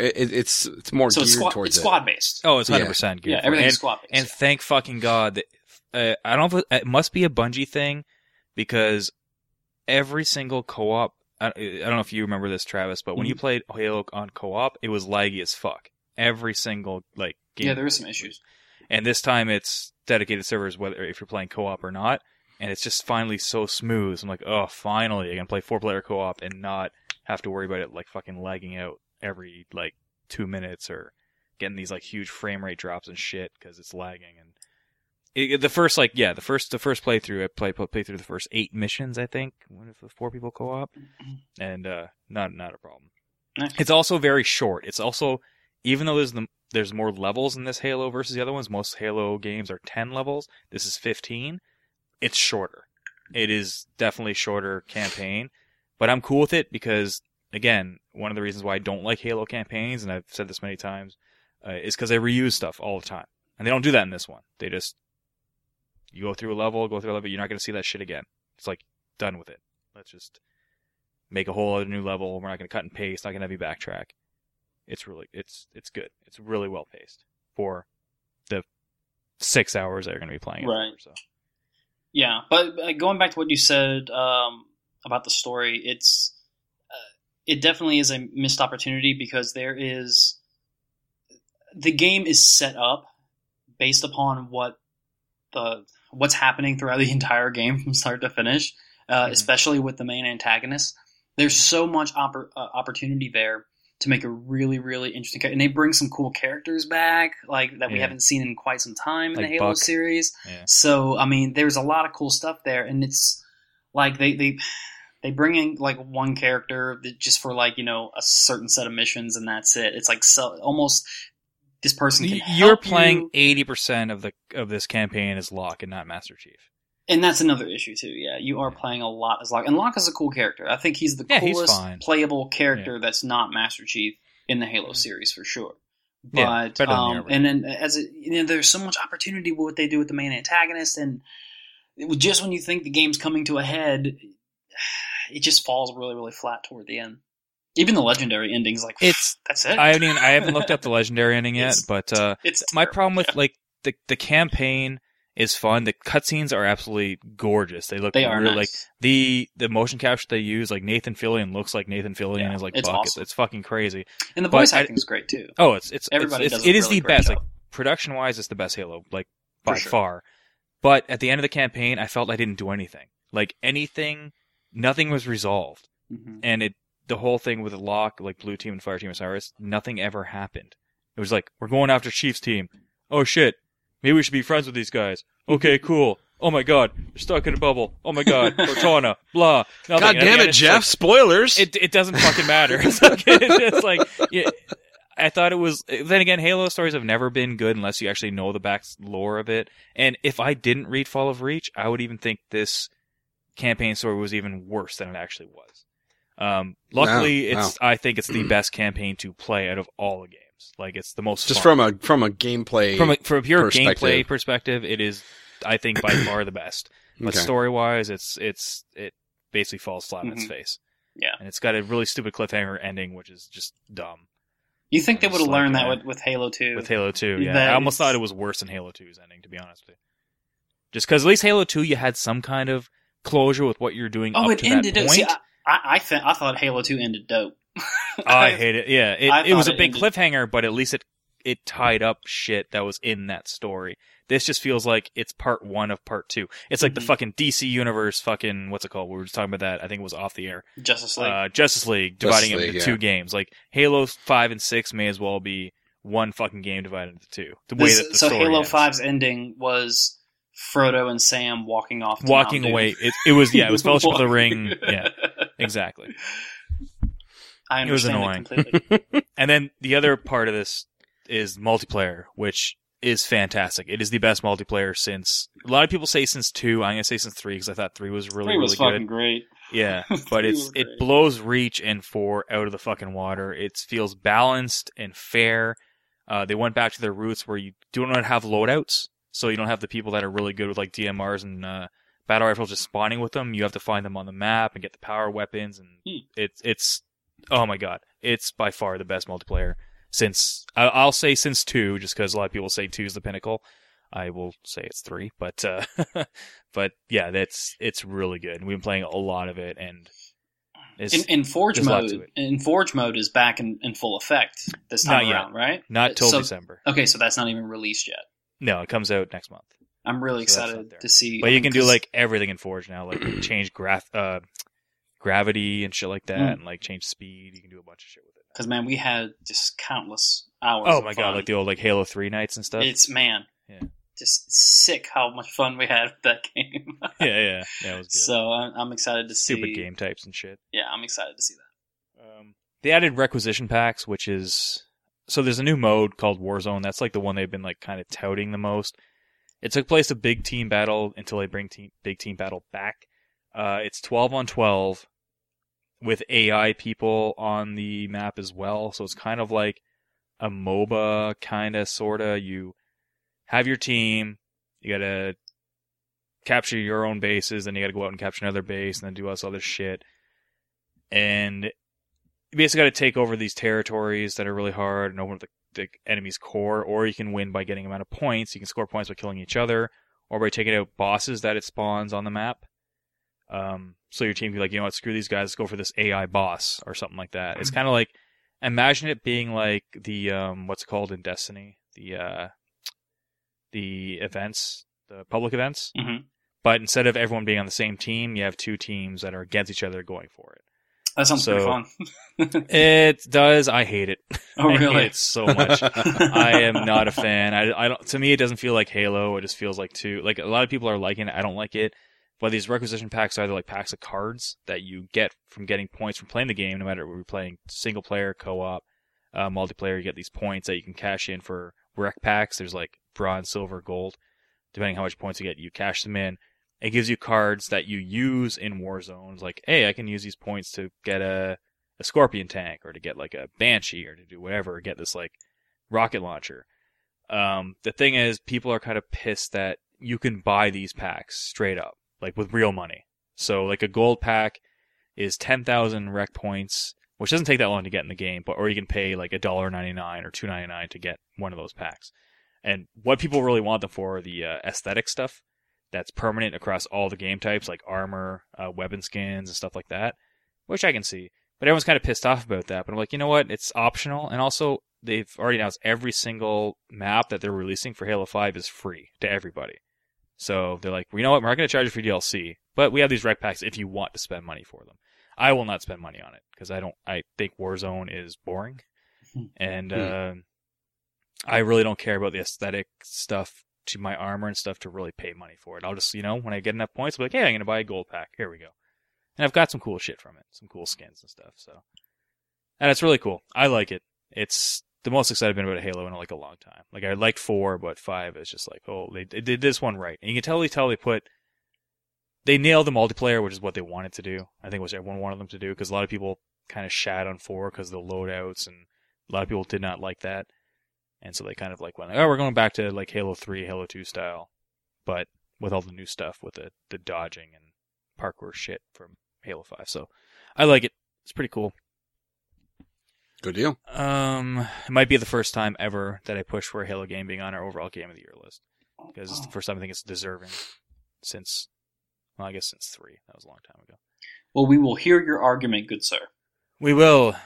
geared towards it's squad based. Oh, it's 100% geared. Yeah, everything's squad based. And thank fucking God that I don't know if it must be a Bungie thing, because every single co-op. I don't know if you remember this, Travis, but when you played Halo on co-op, it was laggy as fuck. Every single game. Yeah, there were some issues. And this time it's dedicated servers, whether if you're playing co-op or not, and it's just finally so smooth. I'm like, oh, finally, I can play 4-player co-op and not have to worry about it like fucking lagging out every 2 minutes or getting these huge frame rate drops and shit because it's lagging. And the first playthrough, I played through the first 8 missions, I think, with the 4 people co-op, and not a problem. Nice. It's also very short. It's also, even though there's more levels in this Halo versus the other ones, most Halo games are 10 levels. This is 15. It's shorter. It is definitely shorter campaign, but I'm cool with it because, again, one of the reasons why I don't like Halo campaigns, and I've said this many times, is because they reuse stuff all the time, and they don't do that in this one. They just you go through a level, you're not going to see that shit again. It's done with it. Let's just make a whole other new level. We're not going to cut and paste. Not going to have you backtrack. It's good. It's really well paced for the 6 hours that you're going to be playing it. Right. For, so. Yeah, but going back to what you said about the story, it definitely is a missed opportunity because the game is set up based upon what's happening throughout the entire game from start to finish, especially with the main antagonist. There's so much opportunity there to make a really, really interesting character. And they bring some cool characters back that we haven't seen in quite some time in the Halo Buck series. Yeah. So, there's a lot of cool stuff there. And it's they bring in one character just for a certain set of missions, and that's it. It's almost this person can help You're playing 80% of this campaign as Locke and not Master Chief. And that's another issue too. Yeah, you are playing a lot as Locke, and Locke is a cool character. I think he's the coolest playable character that's not Master Chief in the Halo series for sure. But and then there's so much opportunity with what they do with the main antagonist, and just when you think the game's coming to a head, it just falls really, really flat toward the end. Even the legendary ending's that's it. I haven't looked up the legendary ending yet, but it's my terrible. problem with the campaign is fun. The cutscenes are absolutely gorgeous. They look They are really nice. like the motion capture they use. Like Nathan Fillion looks like Nathan Fillion Yeah, is like it's Buck. awesome. It's fucking crazy. And the But voice I- acting's great too. Oh, Everybody does a it is really the great best. job. Like production wise, it's the best Halo. Like For by sure. far. But at the end of the campaign, I felt I didn't do anything. Like nothing was resolved. Mhm. And the whole thing with the lock, like Blue Team and Fire Team Osiris, nothing ever happened. It was like, we're going after Chief's team. Oh shit. Maybe we should be friends with these guys. Okay, cool. Oh my god, they're stuck in a bubble. Oh my god, Cortana, blah. Nothing. God And at the damn end, it, it's Jeff! like, Spoilers. it doesn't fucking matter. It's just like, yeah, I thought it was. Then again, Halo stories have never been good unless you actually know the back lore of it. And if I didn't read Fall of Reach, I would even think this campaign story was even worse than it actually was. Luckily, Wow. I think it's the best campaign to play out of all the games. Like it's the most Just fun. from a gameplay from a pure perspective. gameplay perspective, it is, I think, by far the best. But Okay. story wise, it basically falls flat on its Mhm. face. Yeah. And it's got a really stupid cliffhanger ending, which is just dumb. You think they It's would have like, learned that with Halo 2? With Halo 2, yeah. That I almost is- thought it was worse than Halo 2's ending, to be honest with you. Just because at least Halo 2, you had some kind of closure with what you're doing Oh, up it to ended. that point. See, I thought Halo 2 ended dope. I hate it. Yeah, I it was a thought it big ended- cliffhanger, but at least it tied up shit that was in that story. This just feels like it's part one of part two. It's like the Mhm. fucking DC Universe fucking, what's it called? We were just talking about that. I think it was off the air. Justice League. Justice League, dividing it League, into yeah. two games. Like Halo 5 and 6 may as well be one fucking game divided into two. The way that the So story Halo ends. 5's ending was Frodo and Sam walking off. To Walking Mount Doom. away. It was, yeah, it was Fellowship of the Ring. Yeah, exactly. I It was understand it completely. And then the other part of this is multiplayer, which is fantastic. It is the best multiplayer since, a lot of people say since 2. I'm going to say since 3 because I thought 3 was really, 3 was really fucking good. great. Yeah, but 3 it was great. blows Reach and 4 out of the fucking water. It feels balanced and fair. They went back to their roots where you do not have loadouts, so you don't have the people that are really good with like DMRs and battle rifles just spawning with them. You have to find them on the map and get the power weapons, and it's oh my god, it's by far the best multiplayer since I'll say since 2, just because a lot of people say 2 is the pinnacle. I will say it's 3, but but yeah, it's really good. We've been playing a lot of it, and it's In Forge there's a lot to mode, it. Forge mode is back in full effect this time Not yet. around, right? not till So- December. Okay, so that's not even released yet. No, it comes out next month. I'm really So that's not excited there. to see. But you can do 'cause- like everything in Forge now, like change gravity and shit like that, Mm. and like change speed. You can do a bunch of shit with it. because man, we had just countless hours. Oh of my fun. god, like the old like Halo 3 nights and stuff. It's man, Yeah. just sick how much fun we had with that game. yeah, it was good. So I'm excited to see. Stupid game types and shit. Yeah, I'm excited to see that. They added requisition packs, which is so there's a new mode called Warzone. That's like the one they've been like kind of touting the most. It took place a big team battle until they bring big team battle back. It's 12 on 12 with AI people on the map as well. So it's kind of like a MOBA kind of sorta. You have your team, you gotta capture your own bases, then you gotta go out and capture another base, and then do all this other shit. And you basically got to take over these territories that are really hard and open up the enemy's core, or you can win by getting amount of points. You can score points by killing each other, or by taking out bosses that it spawns on the map. So your team can be like, you know what, screw these guys, let's go for this AI boss, or something like that. It's kind of like, imagine it being like the, what's it called in Destiny? The events, the public events. Mm-hmm. But instead of everyone being on the same team, you have two teams that are against each other going for it. That sounds pretty fun. It does. I hate it. Oh, I really? hate it so much. I am not a fan. I don't. To me, it doesn't feel like Halo. It just feels like like a lot of people are liking it. I don't like it. But these requisition packs are either like packs of cards that you get from getting points from playing the game. No matter if we're playing single player, co-op, multiplayer, you get these points that you can cash in for rec packs. There's like bronze, silver, gold, depending how much points you get. You cash them in. It gives you cards that you use in Warzone. It's like, hey, I can use these points to get a Scorpion tank, or to get like a Banshee, or to do whatever, or get this like rocket launcher. The thing is, people are kind of pissed that you can buy these packs straight up, like with real money. So like a gold pack is 10,000 rec points, which doesn't take that long to get in the game, or you can pay like $1.99 or $2.99 to get one of those packs. And what people really want them for are the aesthetic stuff that's permanent across all the game types, like armor, weapon skins, and stuff like that, which I can see. But everyone's kind of pissed off about that. But I'm like, you know what? It's optional. And also, they've already announced every single map that they're releasing for Halo 5 is free to everybody. So they're like, well, you know what? We're not going to charge you for DLC, but we have these rec packs if you want to spend money for them. I will not spend money on it because I think Warzone is boring. And I really don't care about the aesthetic stuff to my armor and stuff to really pay money for it. I'll just, when I get enough points, I'll be like, hey, I'm going to buy a gold pack. Here we go. And I've got some cool shit from it. Some cool skins and stuff. And it's really cool. I like it. It's the most excited I've been about Halo in like a long time. Like I liked 4, but 5 is just like, oh, they did this one right. And you can tell they nailed the multiplayer, which is what they wanted to do. I think it was everyone wanted them to do because a lot of people kind of shat on 4 because of the loadouts, and a lot of people did not like that. And so they kind of like went, oh, we're going back to like Halo 3, Halo 2 style, but with all the new stuff with the dodging and parkour shit from Halo 5. So I like it. It's pretty cool. Good deal. It might be the first time ever that I push for a Halo game being on our overall Game of the Year list. Because it's the first time I think it's deserving since 3. That was a long time ago. Well, we will hear your argument, good sir. We will.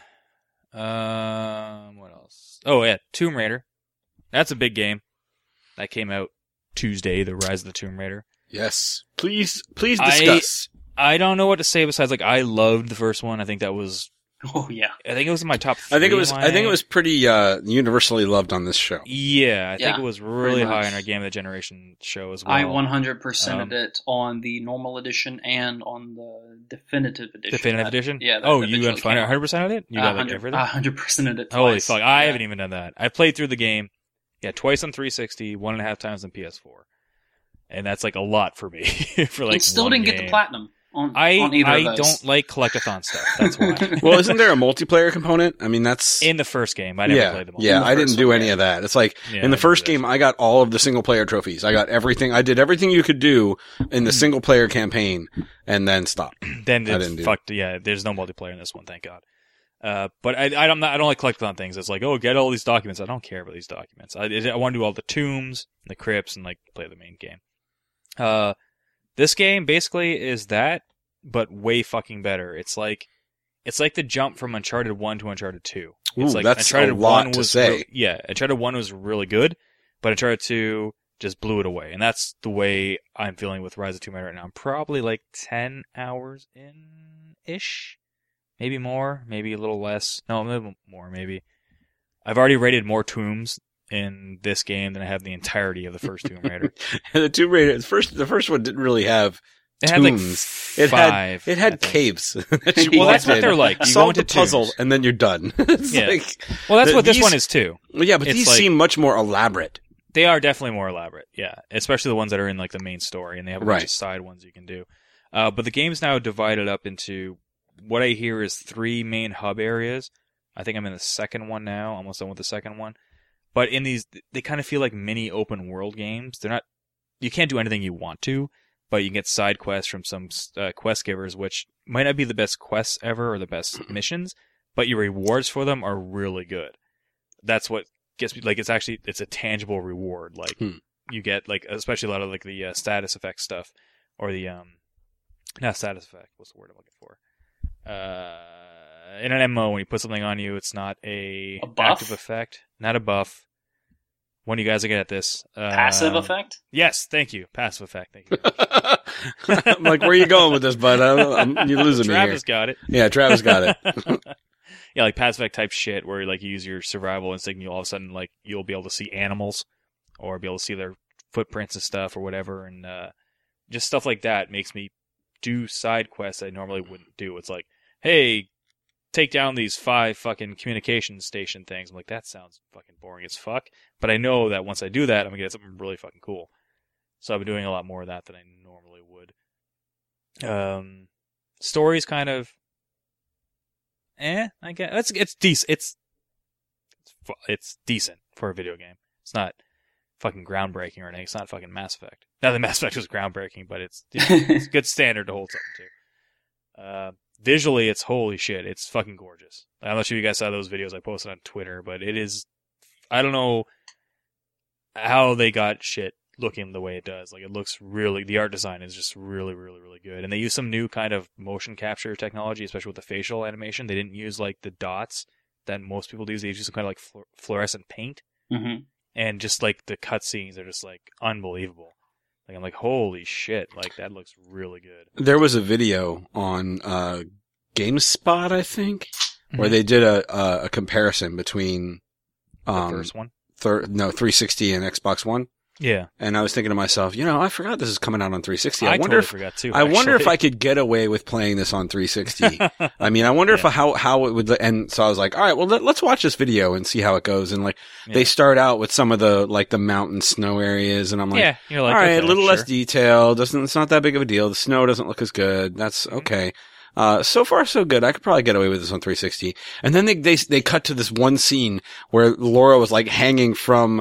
What else? Oh, yeah, Tomb Raider. That's a big game. That came out Tuesday, The Rise of the Tomb Raider. Yes. Please discuss. I don't know what to say besides, like, I loved the first one. I think that was... Oh, yeah. I think it was in my top 3. I think it was pretty universally loved on this show. Yeah, I think it was really high on our Game of the Generation show as well. I 100%ed it on the normal edition and on the definitive edition. Definitive edition? Yeah. You went 100%ed it? You got like everything? 100%ed it twice. Holy fuck, I haven't even done that. I played through the game, twice on 360, 1.5 times on PS4. And that's like a lot for me. For like, and still didn't get the platinum. On either I of those. don't like collectathon stuff. That's why. Well, isn't there a multiplayer component? I mean, that's in the first game. I never played the multiplayer. Yeah, I didn't do any of that. It's like in the first game, I got all of the single player trophies. I got everything. I did everything you could do in the single player campaign, and then stopped. Then it's fucked. Yeah, there's no multiplayer in this one, thank God. But I don't like collectathon things. It's like, oh, get all these documents. I don't care about these documents. I want to do all the tombs, the crypts, and like play the main game. This game basically is that, but way fucking better. It's like the jump from Uncharted 1 to Uncharted 2. It's like that's Uncharted a lot 1 to say. Uncharted 1 was really good, but Uncharted 2 just blew it away. And that's the way I'm feeling with Rise of Tomb Raider right now. I'm probably like 10 hours in-ish. Maybe more, maybe a little less. No, a little more, maybe. I've already raided more tombs in this game than I have the entirety of the first Tomb Raider. The Tomb Raider, the first one didn't really have it had like five. It had caves. Well, that's what they're like. You solve the puzzle tombs. and then you're done. Well, that's what this one is too. Yeah, but these seem much more elaborate. They are definitely more elaborate. Yeah, especially the ones that are in like the main story, and they have a bunch of side ones you can do. But the game's now divided up into what I hear is 3 main hub areas. I think I'm in the second one now, almost done with the second one. But in these, they kind of feel like mini open world games. They're not. You can't do anything you want to. But you can get side quests from some quest givers, which might not be the best quests ever or the best missions, but your rewards for them are really good. That's what gets me, like, it's a tangible reward. Like, you get, like, especially a lot of, like, the status effect stuff, or the, not status effect, what's the word I'm looking for? In an MMO, when you put something on you, it's not a active effect, not a buff. One of you guys are good at this. Passive effect? Yes, thank you. Passive effect, thank you. I'm like, where are you going with this, bud? You're losing me here. Travis got it. Yeah, Travis got it. Yeah, like passive effect type shit where like you use your survival instinct and you all of a sudden like you'll be able to see animals or be able to see their footprints and stuff or whatever, and just stuff like that makes me do side quests I normally wouldn't do. It's like, hey, take down these 5 fucking communication station things. I'm like, that sounds fucking boring as fuck. But I know that once I do that, I'm gonna get something really fucking cool. So I've been doing a lot more of that than I normally would. Story's kind of, I guess it's decent. It's decent for a video game. It's not fucking groundbreaking or anything. It's not fucking Mass Effect. Now the Mass Effect was groundbreaking, but it's a good standard to hold something to. Visually, it's holy shit. It's fucking gorgeous. I'm not sure if you guys saw those videos I posted on Twitter, but it is, I don't know. how they got shit looking the way it does. Like, it looks really, the art design is just really, really, really good. And they use some new kind of motion capture technology, especially with the facial animation. They didn't use like the dots that most people use. They use some kind of like fluorescent paint. Mm-hmm. And just like the cutscenes are just like unbelievable. Like, I'm like, holy shit! Like, that looks really good. There was a video on GameSpot, I think, where they did a comparison between The first one. 360 and Xbox One. Yeah, And I was thinking to myself, I forgot this is coming out on 360. I wonder totally if forgot too. I wonder if actually. I could get away with playing this on 360. I mean, I wonder if how it would. And so I was like, all right, well, let's watch this video and see how it goes. And like, they start out with some of the like the mountain snow areas, and I'm like, you're like, all right, okay, a little sure. less detail. It's not that big of a deal. The snow doesn't look as good. That's okay. So far so good. I could probably get away with this on 360. And then they cut to this one scene where Laura was like hanging from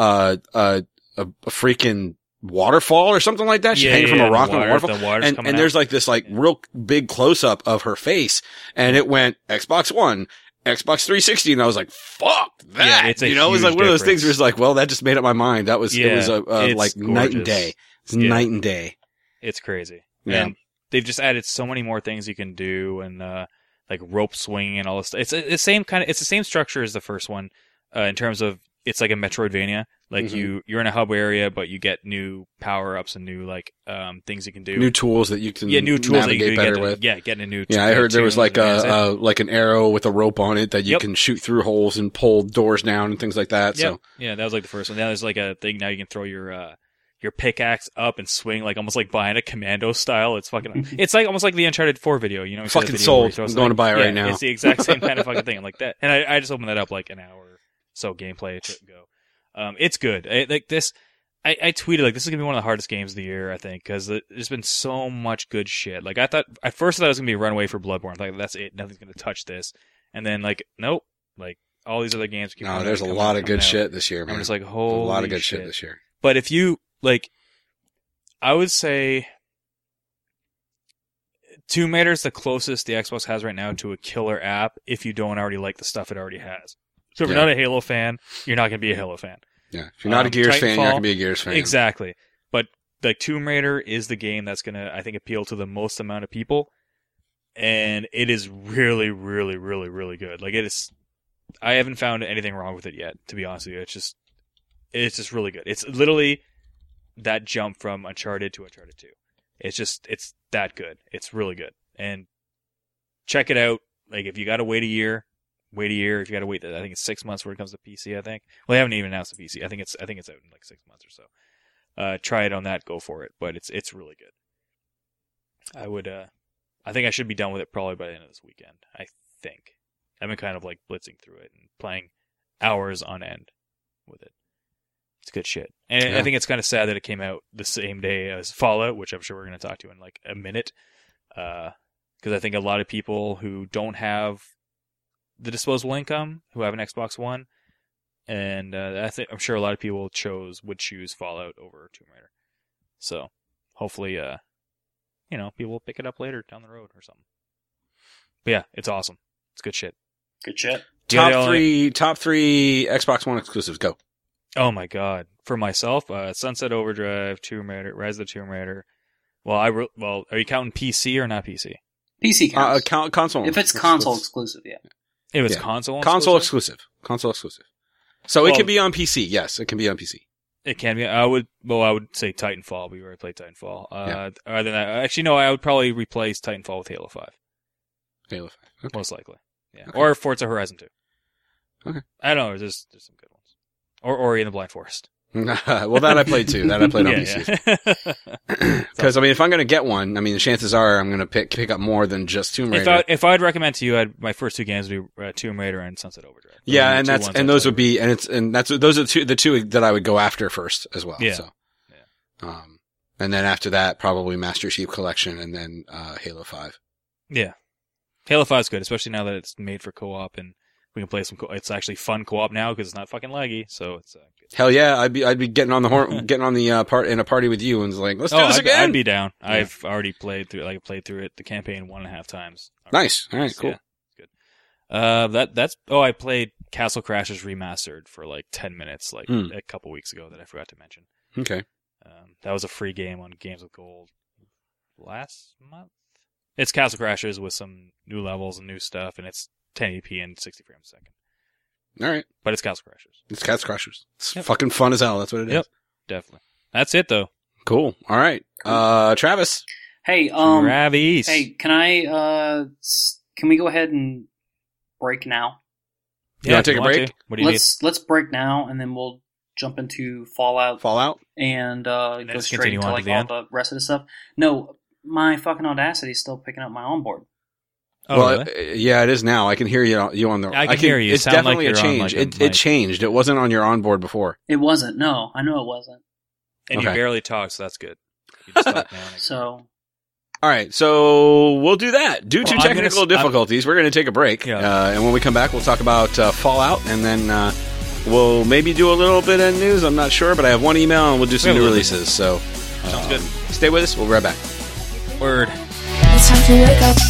a freaking waterfall or something like that. She's hanging from a rock on a waterfall. And there's like this like real big close up of her face, and it went Xbox One, Xbox 360, and I was like, fuck that. Yeah, it's a it was like huge one of those things difference. where it's like, well, that just made up my mind. It was it's like night and gorgeous. day. It's Yeah. night and day. It's crazy. Yeah. And they've just added so many more things you can do, and like rope swinging and all this stuff. It's the same structure as the first one, in terms of it's like a Metroidvania. Like you're in a hub area, but you get new power ups and new like things you can do. New tools that you can new tools that you navigate can better get with. getting a new. Yeah, I heard there was like tunes like an arrow with a rope on it that you Yep. can shoot through holes and pull doors down and things like that. Yep. So Yeah, that was like the first one. Now there's like a thing. Now you can throw your pickaxe up and swing like almost like behind a commando style. It's fucking. It's like almost like the Uncharted 4 video. You know, fucking sold. I'm going to buy it right now. It's the exact same kind of fucking thing. I'm like that, and I just opened that up like an hour or so gameplay to go. It's good. Like this. I tweeted like this is gonna be one of the hardest games of the year, I think, because there's been so much good shit. Like at first I thought it was gonna be a runaway for Bloodborne. Like that's it, nothing's gonna touch this. And then like nope, like all these other games. No, there's a lot of good shit this year, man. I'm just like, There's holy a lot of good shit shit this year. But if you like, I would say Tomb Raider is the closest the Xbox has right now to a killer app. If you don't already like the stuff it already has, so if you're not a Halo fan, you're not gonna be a Halo fan. Yeah, if you're not a Gears fan, you're not gonna be a Gears fan. Exactly. But like Tomb Raider is the game that's gonna, I think, appeal to the most amount of people, and it is really, really, really, really good. Like it is, I haven't found anything wrong with it yet. To be honest with you, it's just really good. It's literally that jump from Uncharted to Uncharted 2. It's that good. It's really good. And check it out. Like if you gotta wait a year. If you gotta wait, I think it's 6 months where it comes to PC. I think. Well, they haven't even announced the PC. I think it's out in like 6 months or so. Try it on that. Go for it. But it's really good. I would. I think I should be done with it probably by the end of this weekend. I think. I've been kind of like blitzing through it and playing hours on end with it. It's good shit. And I think it's kind of sad that it came out the same day as Fallout, which I'm sure we're going to talk to in like a minute. Because I think a lot of people who don't have the disposable income, who have an Xbox One, and I'm sure a lot of people would choose Fallout over Tomb Raider. So hopefully, people will pick it up later down the road or something. But yeah, it's awesome. It's good shit. Good shit. Top three Xbox One exclusives. Go. Oh my god! For myself, Sunset Overdrive, Tomb Raider, Rise of the Tomb Raider. Well, are you counting PC or not PC? PC counts. Console. If it's console exclusive, yeah. It was console exclusive. Console exclusive. So it can be on PC. Yes, it can be on PC. It can be. I would say Titanfall. We already played Titanfall. Other than that, actually, no. I would probably replace Titanfall with Halo 5. Halo 5. Okay. Most likely. Yeah. Okay. Or Forza Horizon 2. Okay. I don't know. There's some good ones. Or Ori and the Blind Forest. Well, that I played too. That I played on PC. Because I mean, if I'm going to get one, I mean, the chances are I'm going to pick up more than just Tomb Raider. If I'd recommend to you, my first two games would be Tomb Raider and Sunset Overdrive. Yeah, those would be those are the two that I would go after first as well. Yeah. So, and then after that, probably Master Chief Collection, and then Halo 5. Yeah, Halo 5 is good, especially now that it's made for co-op and we can play some. It's actually fun co-op now because it's not fucking laggy. So it's good. Hell yeah, I'd be getting on the horn, getting on the part in a party with you, and like, let's do this again. I'd be down. Yeah. I've already played through it, the campaign 1.5 times. Nice. All right, cool. Yeah, good. I played Castle Crashers Remastered for like 10 minutes, like a couple weeks ago that I forgot to mention. Okay. That was a free game on Games with Gold last month. It's Castle Crashers with some new levels and new stuff, and it's 1080p and 60 frames a second. All right. But it's Castle Crashers. It's Castle Crashers. It's fucking fun as hell. That's what it is. Yep. Definitely. That's it, though. Cool. All right. Travis. Hey, Travis. Hey, can we go ahead and break now? You want to take a break? What do you need? Let's break now, and then we'll jump into Fallout and go just straight continue to on like to the all end? the rest of the stuff. No, my fucking Audacity is still picking up my onboard. Oh, really? Yeah, it is now. I can hear you on the. I can hear you. It's Sound definitely like a you're on, change. like, a It mic. changed. It wasn't on your onboard before. It wasn't. No, I know it wasn't. And Okay. you barely talk, so that's good. You just talk now and again. So All right, so we'll do that. Due to Well, I'm technical gonna- difficulties, we're going to take a break. Yeah. And when we come back, we'll talk about Fallout, and then we'll maybe do a little bit of news. I'm not sure, but I have one email, and we'll do some We have new a little releases. So Sounds good. Stay with us. We'll be right back. Word. It's time to wake up.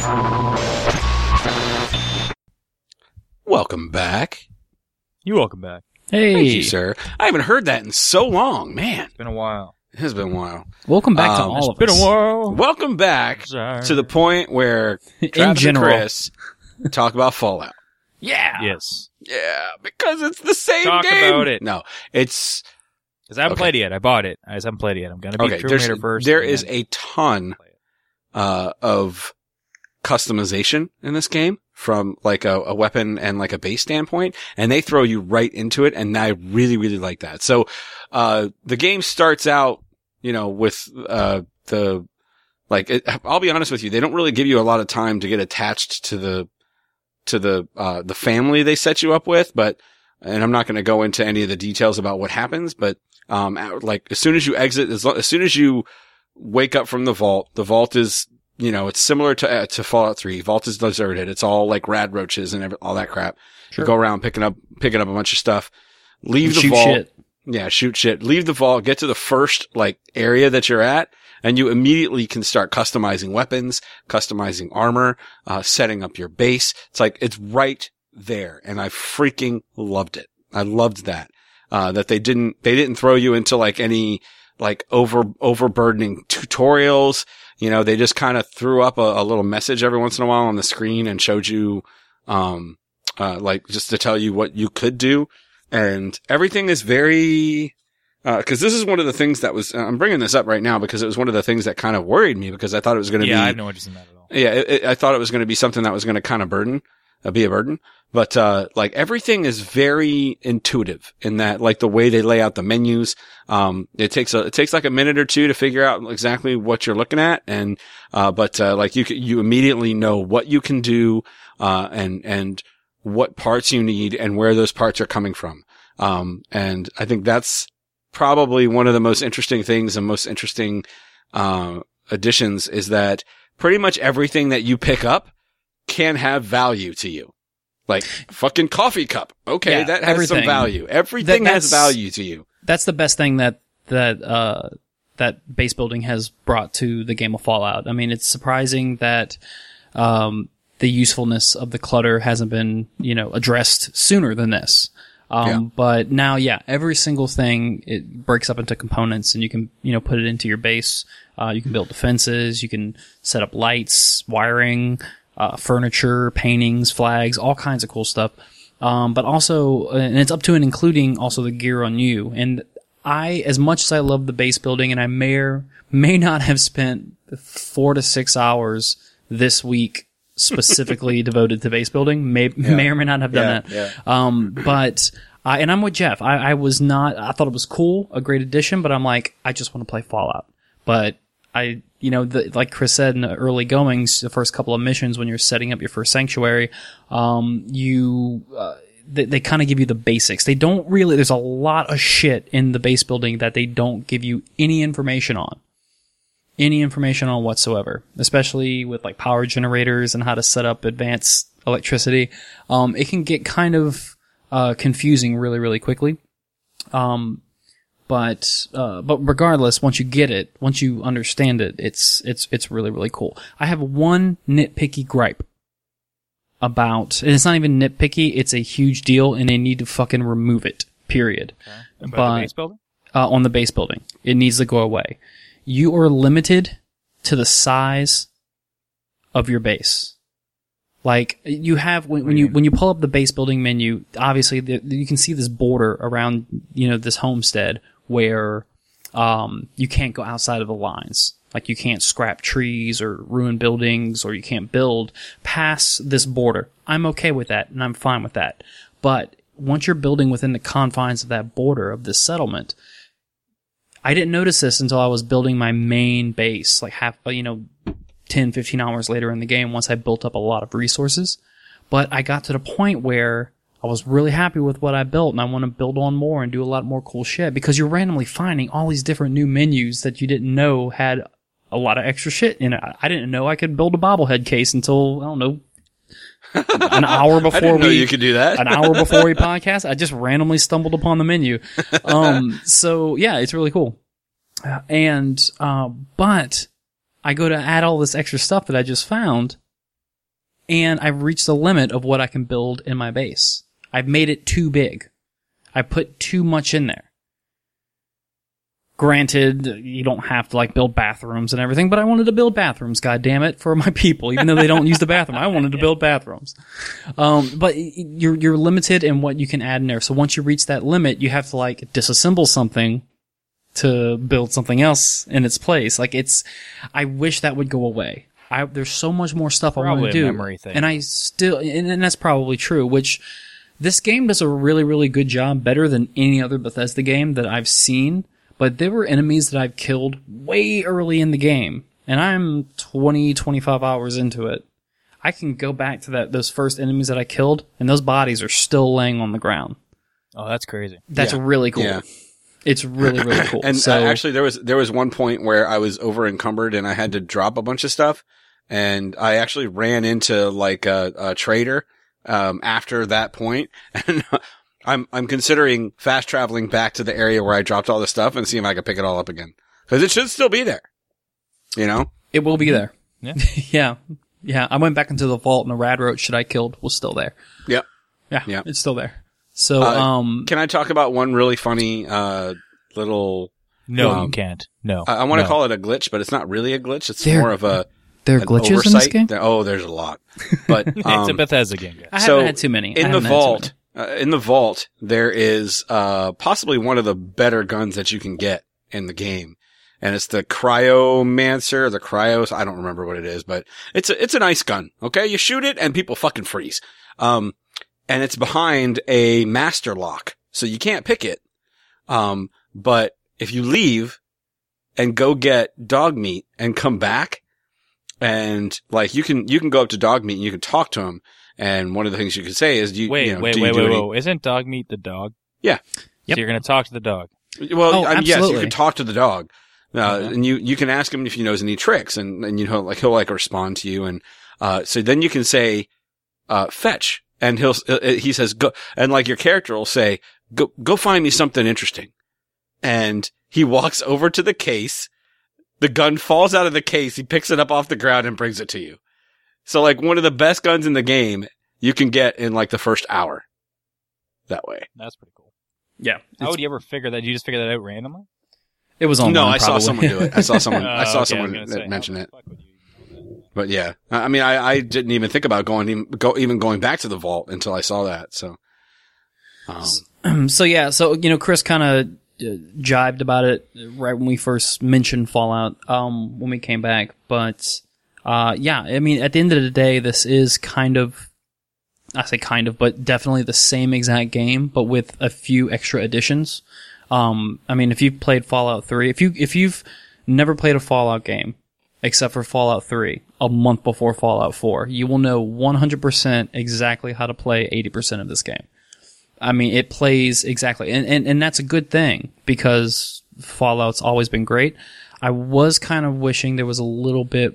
Welcome back. You're welcome back. Hey, Thank you, sir. I haven't heard that in so long, man. It's been a while. It has been a while. welcome back to all It's of been us. a while. Welcome back to the point where In Travis and general, Chris talk about Fallout. yeah. Yes. Yeah, because it's the same Talk game. about it. No, it's Because I haven't Okay. played it yet. I bought it. I just haven't played it yet. I'm going to beat okay. Tomb Raider first. There and is then a ton play it. of customization in this game from like a weapon and like a base standpoint, and they throw you right into it, and I really, really like that. So, the game starts out, with, I'll be honest with you, they don't really give you a lot of time to get attached to the family they set you up with, and I'm not going to go into any of the details about what happens, but, as soon as you exit, as soon as you wake up from the vault is, it's similar to Fallout 3. Vault is deserted. It's all like rad roaches and all that crap. Sure. You go around picking up a bunch of stuff. Leave the Shoot vault. shit. Yeah, shoot shit. Leave the vault, get to the first area that you're at, and you immediately can start customizing weapons, customizing armor, setting up your base. It's right there, and I freaking loved it. I loved that. That they didn't throw you into any overburdening tutorials. They just kind of threw up a little message every once in a while on the screen and showed you, just to tell you what you could do. And everything is very, cause this is one of the things that was, I'm bringing this up right now because it was one of the things that kind of worried me because I thought it was going to be. Yeah, I have no interest in that at all. Yeah, I thought it was going to be something that was going to kind of be a burden. But, everything is very intuitive in that, the way they lay out the menus. It takes like a minute or two to figure out exactly what you're looking at. And, you immediately know what you can do, and what parts you need and where those parts are coming from. And I think that's probably one of the most interesting things and most interesting, additions is that pretty much everything that you pick up can have value to you. Like fucking coffee cup. Okay. Yeah, that has everything. some value. Everything has value to you. That's the best thing that base building has brought to the game of Fallout. I mean, it's surprising that the usefulness of the clutter hasn't been, addressed sooner than this. But now, every single thing, it breaks up into components and you can, put it into your base. You can build defenses, you can set up lights, wiring, furniture, paintings, flags, all kinds of cool stuff. But also, and it's up to and including also the gear on you. And as much as I love the base building, and I may or may not have spent 4 to 6 hours this week specifically devoted to base building, may or may not have done that. Yeah. But and I'm with Jeff. I thought it was cool, a great addition, but I'm like, I just want to play Fallout. But like Chris said in the early goings, the first couple of missions when you're setting up your first sanctuary, they kind of give you the basics. They don't really, there's a lot of shit in the base building that they don't give you any information on. Any information on whatsoever, especially with power generators and how to set up advanced electricity. It can get kind of, confusing really, really quickly. But regardless, once you get it, once you understand it, it's really, really cool. I have one nitpicky gripe about, and it's not even nitpicky, it's a huge deal and they need to fucking remove it, period. Okay. But, the base building? On the base building. It needs to go away. You are limited to the size of your base. You have, when you pull up the base building menu, obviously you can see this border around, this homestead where, you can't go outside of the lines. You can't scrap trees or ruin buildings or you can't build past this border. I'm okay with that and I'm fine with that. But once you're building within the confines of that border of this settlement, I didn't notice this until I was building my main base, 10, 15 hours later in the game once I built up a lot of resources. But I got to the point where I was really happy with what I built and I want to build on more and do a lot more cool shit because you're randomly finding all these different new menus that you didn't know had a lot of extra shit in it. I didn't know I could build a bobblehead case until, I don't know, an hour before I didn't know you could do that. an hour before we podcast. I just randomly stumbled upon the menu. So yeah, it's really cool. But I go to add all this extra stuff that I just found and I've reached the limit of what I can build in my base. I've made it too big. I put too much in there. Granted, you don't have to like build bathrooms and everything, but I wanted to build bathrooms, goddammit, for my people, even though they don't use the bathroom. I wanted to build bathrooms. But you're limited in what you can add in there. So once you reach that limit, you have to like disassemble something to build something else in its place. Like I wish that would go away. There's so much more stuff I want to do. Memory thing. And I still, and that's probably true, which this game does a really, really good job, better than any other Bethesda game that I've seen. But there were enemies that I've killed way early in the game, and I'm 20, 25 hours into it. I can go back to those first enemies that I killed, and those bodies are still laying on the ground. Oh, that's crazy. That's really cool. Yeah. It's really, really cool. And actually, there was one point where I was over encumbered and I had to drop a bunch of stuff, and I actually ran into like a trader after that point, and I'm considering fast traveling back to the area where I dropped all the stuff and see if I can pick it all up again. Because it should still be there. You know? It will be there. Yeah. Yeah. Yeah. I went back into the vault and the rad roach that I killed was still there. Yep. Yeah. Yep. It's still there. So, can I talk about one really funny, little... No, you can't. No. I want to No. call it a glitch, but it's not really a glitch. It's There- more of an glitches in this oversight. game? There's a lot. But, It's a Bethesda game, guys. I haven't had too many. In the vault, there is possibly one of the better guns that you can get in the game, and it's the Cryomancer, the Cryos. I don't remember what it is, but it's a nice gun. Okay, you shoot it and people fucking freeze. And it's behind a master lock, so you can't pick it. But if you leave and go get dog meat and come back, and like you can go up to dog meat and you can talk to him. And one of the things you could say is, Wait. Isn't dog meat the dog? Yeah. Yep. So you're going to talk to the dog. Well, yes, you absolutely. can talk to the dog. And you can ask him if he knows any tricks, and you know, like he'll like respond to you. And, so then you can say, fetch, and he says, go, and like your character will say, go find me something interesting. And he walks over to the case. The gun falls out of the case. He picks it up off the ground and brings it to you. So like one of the best guns in the game you can get in like the first hour that way. That's pretty cool. Yeah. How would you ever figure that? Did you just figure that out randomly? It was online. No, I saw probably. someone do it. I saw someone was that gonna say, mention how it. the fuck would you know that? But yeah, I mean, I didn't even think about even going back to the vault until I saw that. So, So yeah, Chris kind of jibed about it right when we first mentioned Fallout, when we came back. But, yeah, I mean, at the end of the day, this is but definitely the same exact game, but with a few extra additions. I mean, if you've played Fallout 3, if you've never played a Fallout game, except for Fallout 3, a month before Fallout 4, you will know 100% exactly how to play 80% of this game. I mean, it plays exactly, and that's a good thing, because Fallout's always been great. I was kind of wishing there was a little bit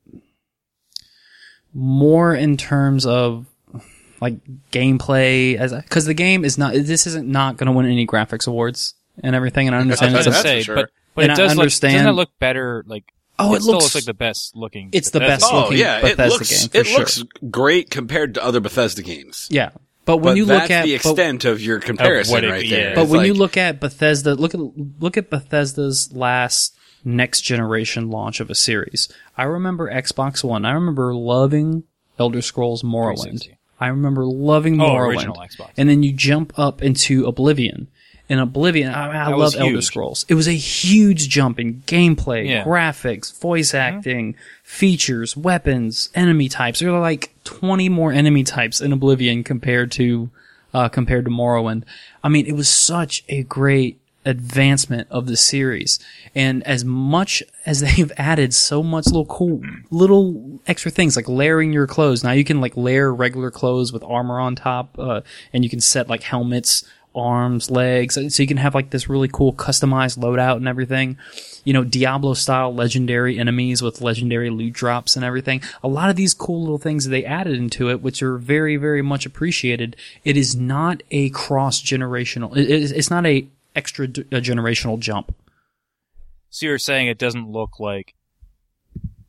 more in terms of, like, gameplay, because the game isn't not going to win any graphics awards and everything, and I understand That's it's for sure. but And it I does understand- doesn't it look better, like, Oh, it still looks like the best looking. It's the Bethesda best game. looking yeah, Bethesda game, for it sure. looks great compared to other Bethesda games. Yeah. But when But you that's look at the extent of your comparison what it- right yeah. there. But It's when you like- look at Bethesda, look at Bethesda's last next generation launch of a series. I remember Xbox One. I remember loving Elder Scrolls Morrowind. 360. I remember loving Morrowind. Original Xbox. And then you jump up into Oblivion. In Oblivion, I That love was Elder huge. Scrolls. It was a huge jump in gameplay, Yeah. graphics, voice acting, features, weapons, enemy types. There are like 20 more enemy types in Oblivion compared to Morrowind. I mean, it was such a great advancement of the series. And as much as they've added so much little extra things, like layering your clothes. Now you can like layer regular clothes with armor on top, and you can set like helmets, arms, legs, so you can have like this really cool customized loadout and everything. You know, Diablo style legendary enemies with legendary loot drops and everything. A lot of these cool little things that they added into it, which are very, very much appreciated. It is not a cross-generational, it's not a extra generational jump. So you're saying it doesn't look like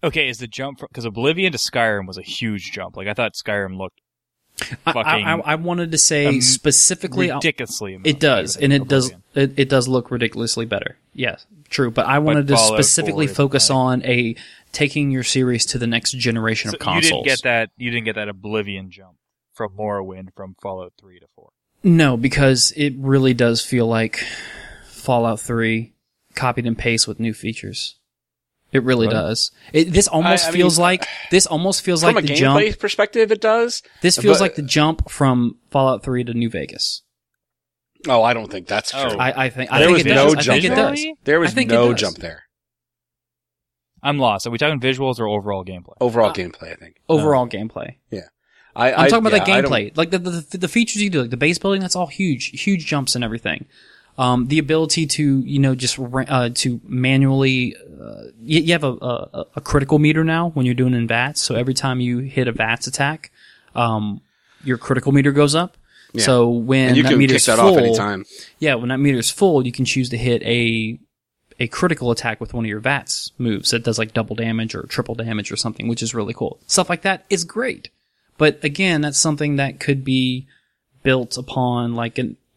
Okay, is the jump because Oblivion to Skyrim was a huge jump. Like I thought Skyrim looked fucking. I wanted to say specifically ridiculously. It does, and it does. It does look ridiculously better. Yes, true. But I wanted to specifically focus on taking your series to the next generation of consoles. You didn't get that Oblivion jump from Morrowind from Fallout 3 to 4. No, because it really does feel like Fallout 3 copied and pasted with new features. It really does. This almost feels like the jump. From a gameplay perspective, it does. This feels like the jump from Fallout 3 to New Vegas. Oh, I don't think that's true. I think there was it no does. jump I think there. it does. There was no jump there. I'm lost. Are we talking visuals or overall gameplay? Overall gameplay, I think. Overall gameplay. Yeah. I'm talking about the gameplay. Like the features you do, like the base building, that's all huge jumps and everything. The ability to, just, to manually, you have a critical meter now when you're doing in VATS. So every time you hit a VATS attack, your critical meter goes up. Yeah. So when that meter's full, off anytime. Yeah, when that meter's full, you can choose to hit a critical attack with one of your VATS moves that does like double damage or triple damage or something, which is really cool. Stuff like that is great. But again, that's something that could be built upon like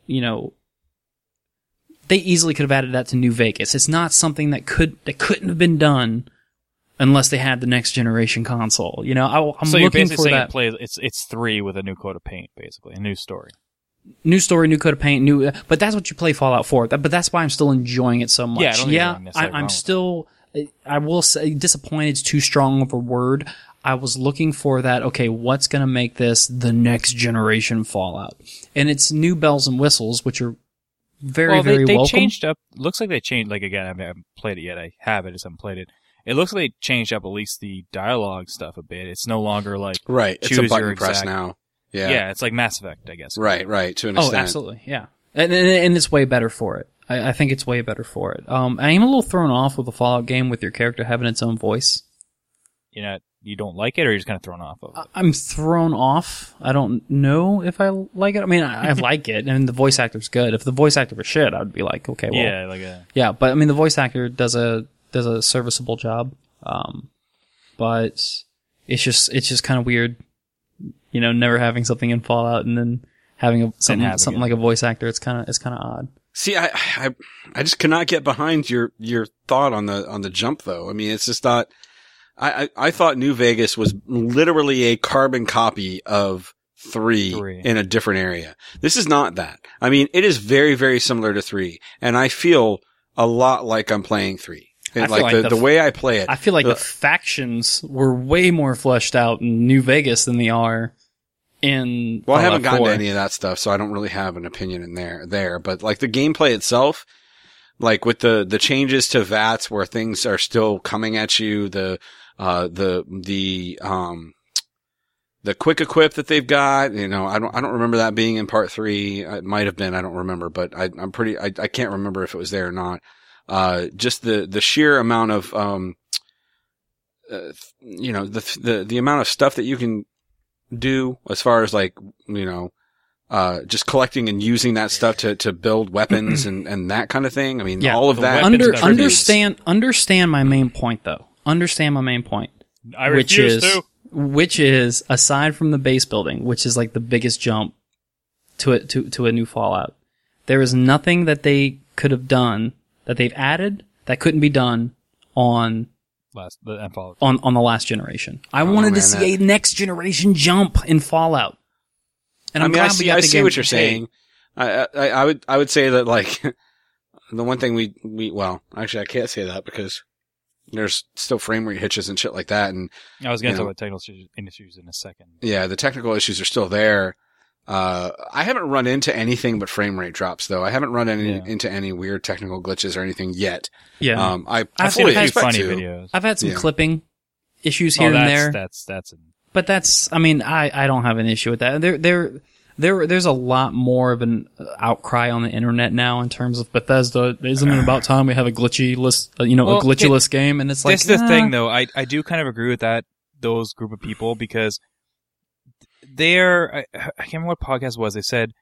they easily could have added that to New Vegas. It's not something that couldn't have been done unless they had the next generation console. I'm so looking for that. It's 3 with a new coat of paint, basically, a new story. New story, new coat of paint, but that's what you play Fallout 4. But that's why I'm still enjoying it so much. I'm still, I will say, disappointed is too strong of a word. I was looking for that, okay, what's going to make this the next generation Fallout? And it's new bells and whistles, which are very they welcome. Changed up. Looks like they changed. Like again, I haven't played it yet. I have it, just haven't played it. It looks like they changed up at least the dialogue stuff a bit. It's no longer like it's a button press now. Yeah, it's like Mass Effect, I guess. Right, to an extent. Oh, absolutely, yeah, and it's way better for it. I think it's way better for it. I am a little thrown off with the Fallout game with your character having its own voice. You don't like it, or you're just kind of thrown off of it? I'm thrown off. I don't know if I like it. I mean, I like it, and the voice actor's good. If the voice actor was shit, I would be like, okay, well, yeah. But I mean, the voice actor does a serviceable job. But it's just kind of weird, never having something in Fallout and then having something like a voice actor. It's kind of odd. See, I just cannot get behind your thought on the jump though. I mean, it's just not. I thought New Vegas was literally a carbon copy of 3 in a different area. This is not that. I mean, it is very, very similar to 3, and I feel a lot like I'm playing 3. And like the way I play it. I feel like the factions were way more fleshed out in New Vegas than they are in Well, I haven't gotten 4. to any of that stuff, so I don't really have an opinion in there. But like the gameplay itself, like with the changes to VATS where things are still coming at you, the quick equip that they've got, I don't remember that being in part 3. It might have been, I don't remember, but I can't remember if it was there or not. Just the sheer amount of, the amount of stuff that you can do as far as like, just collecting and using that stuff to build weapons and that kind of thing. I mean, all of that. Understand my main point though. Understand my main point. I refuse to. Which is, aside from the base building, which is like the biggest jump to a new Fallout, there is nothing that they could have done that they've added that couldn't be done on the last generation. I wanted to see a next generation jump in Fallout. And I see what you're saying. I would say that like the one thing actually I can't say that because there's still frame rate hitches and shit like that. And I was going to talk about technical issues in a second. Yeah, the technical issues are still there. I haven't run into anything but frame rate drops though. I haven't run into any weird technical glitches or anything yet. Yeah. I've seen a few funny videos. I've had some clipping issues here and there. But that's, I mean, I don't have an issue with that. There's a lot more of an outcry on the internet now in terms of Bethesda. Isn't it about time we have a glitchy-less game? And it's like, that's the thing though. I do kind of agree with those group of people because I can't remember what podcast it was. They said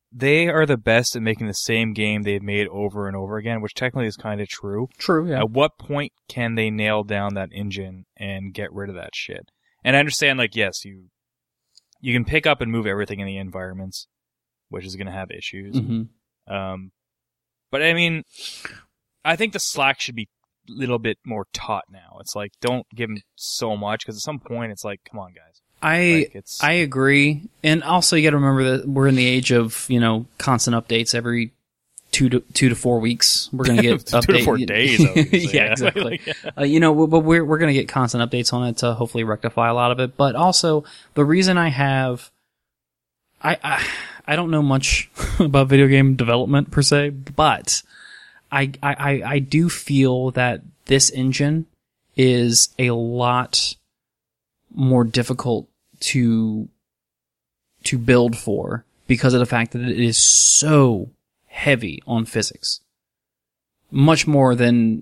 they are the best at making the same game they've made over and over again, which technically is kind of true. True, yeah. At what point can they nail down that engine and get rid of that shit? And I understand, like, yes, you can pick up and move everything in the environments, which is going to have issues. Mm-hmm. But I mean, I think the slack should be a little bit more taught now. It's like, don't give them so much, because at some point it's like, come on, guys. I agree, and also you got to remember that we're in the age of constant updates every 2 to 4 weeks. We're gonna get 2 to 4 days. Yeah, exactly. But we're gonna get constant updates on it to hopefully rectify a lot of it. But also the reason I don't know much about video game development per se, but I do feel that this engine is a lot more difficult to build for because of the fact that it is so heavy on physics. Much more than,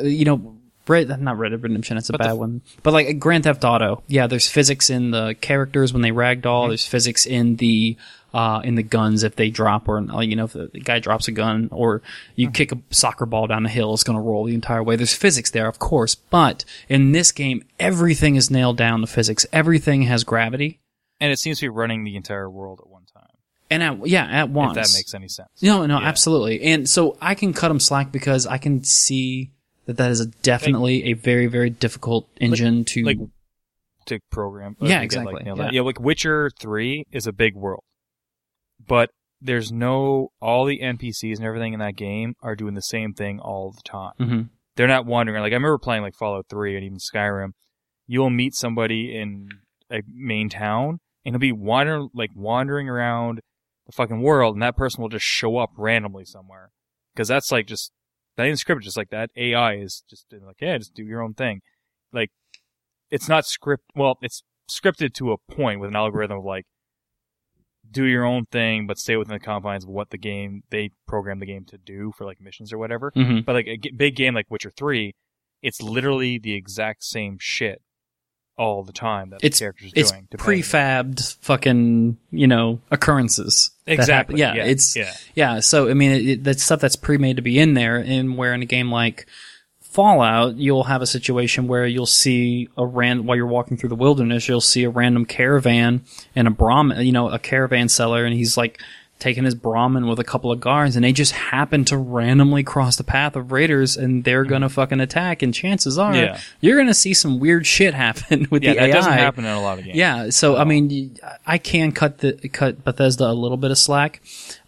not Red Dead Redemption, it's a bad one. But like Grand Theft Auto, yeah, there's physics in the characters when they ragdoll, there's physics in the guns if they drop, or, if the guy drops a gun, or you kick a soccer ball down the hill, it's gonna roll the entire way. There's physics there, of course, but in this game, everything is nailed down to physics. Everything has gravity. And it seems to be running the entire world at one time. And at once. If that makes any sense. No, absolutely. And so I can cut them slack because I can see that is definitely a very, very difficult engine to program. Yeah, exactly. Like Witcher 3 is a big world. But there's all the NPCs and everything in that game are doing the same thing all the time. Mm-hmm. They're not wandering. Like, I remember playing like Fallout 3 and even Skyrim. You'll meet somebody in a main town, and he'll be wandering around the fucking world, and that person will just show up randomly somewhere. Because that's like just, that ain't scripted, just like that AI is just like, yeah, just do your own thing. Like, it's not it's scripted to a point with an algorithm of like, do your own thing, but stay within the confines of what they program the game to do for like missions or whatever. Mm-hmm. But like a big game like Witcher 3, it's literally the exact same shit all the time that the character's doing. It's prefabbed fucking, occurrences. Exactly. Yeah. So, I mean, that's stuff that's pre-made to be in there, and where in a game like Fallout, you'll have a situation where you'll see while you're walking through the wilderness, you'll see a random caravan and a Brahmin, a caravan seller, and he's like taking his Brahmin with a couple of guards, and they just happen to randomly cross the path of raiders, and they're gonna fucking attack, and chances are you're gonna see some weird shit happen with the AI. That doesn't happen in a lot of games. Yeah, so I mean, I can cut Bethesda a little bit of slack,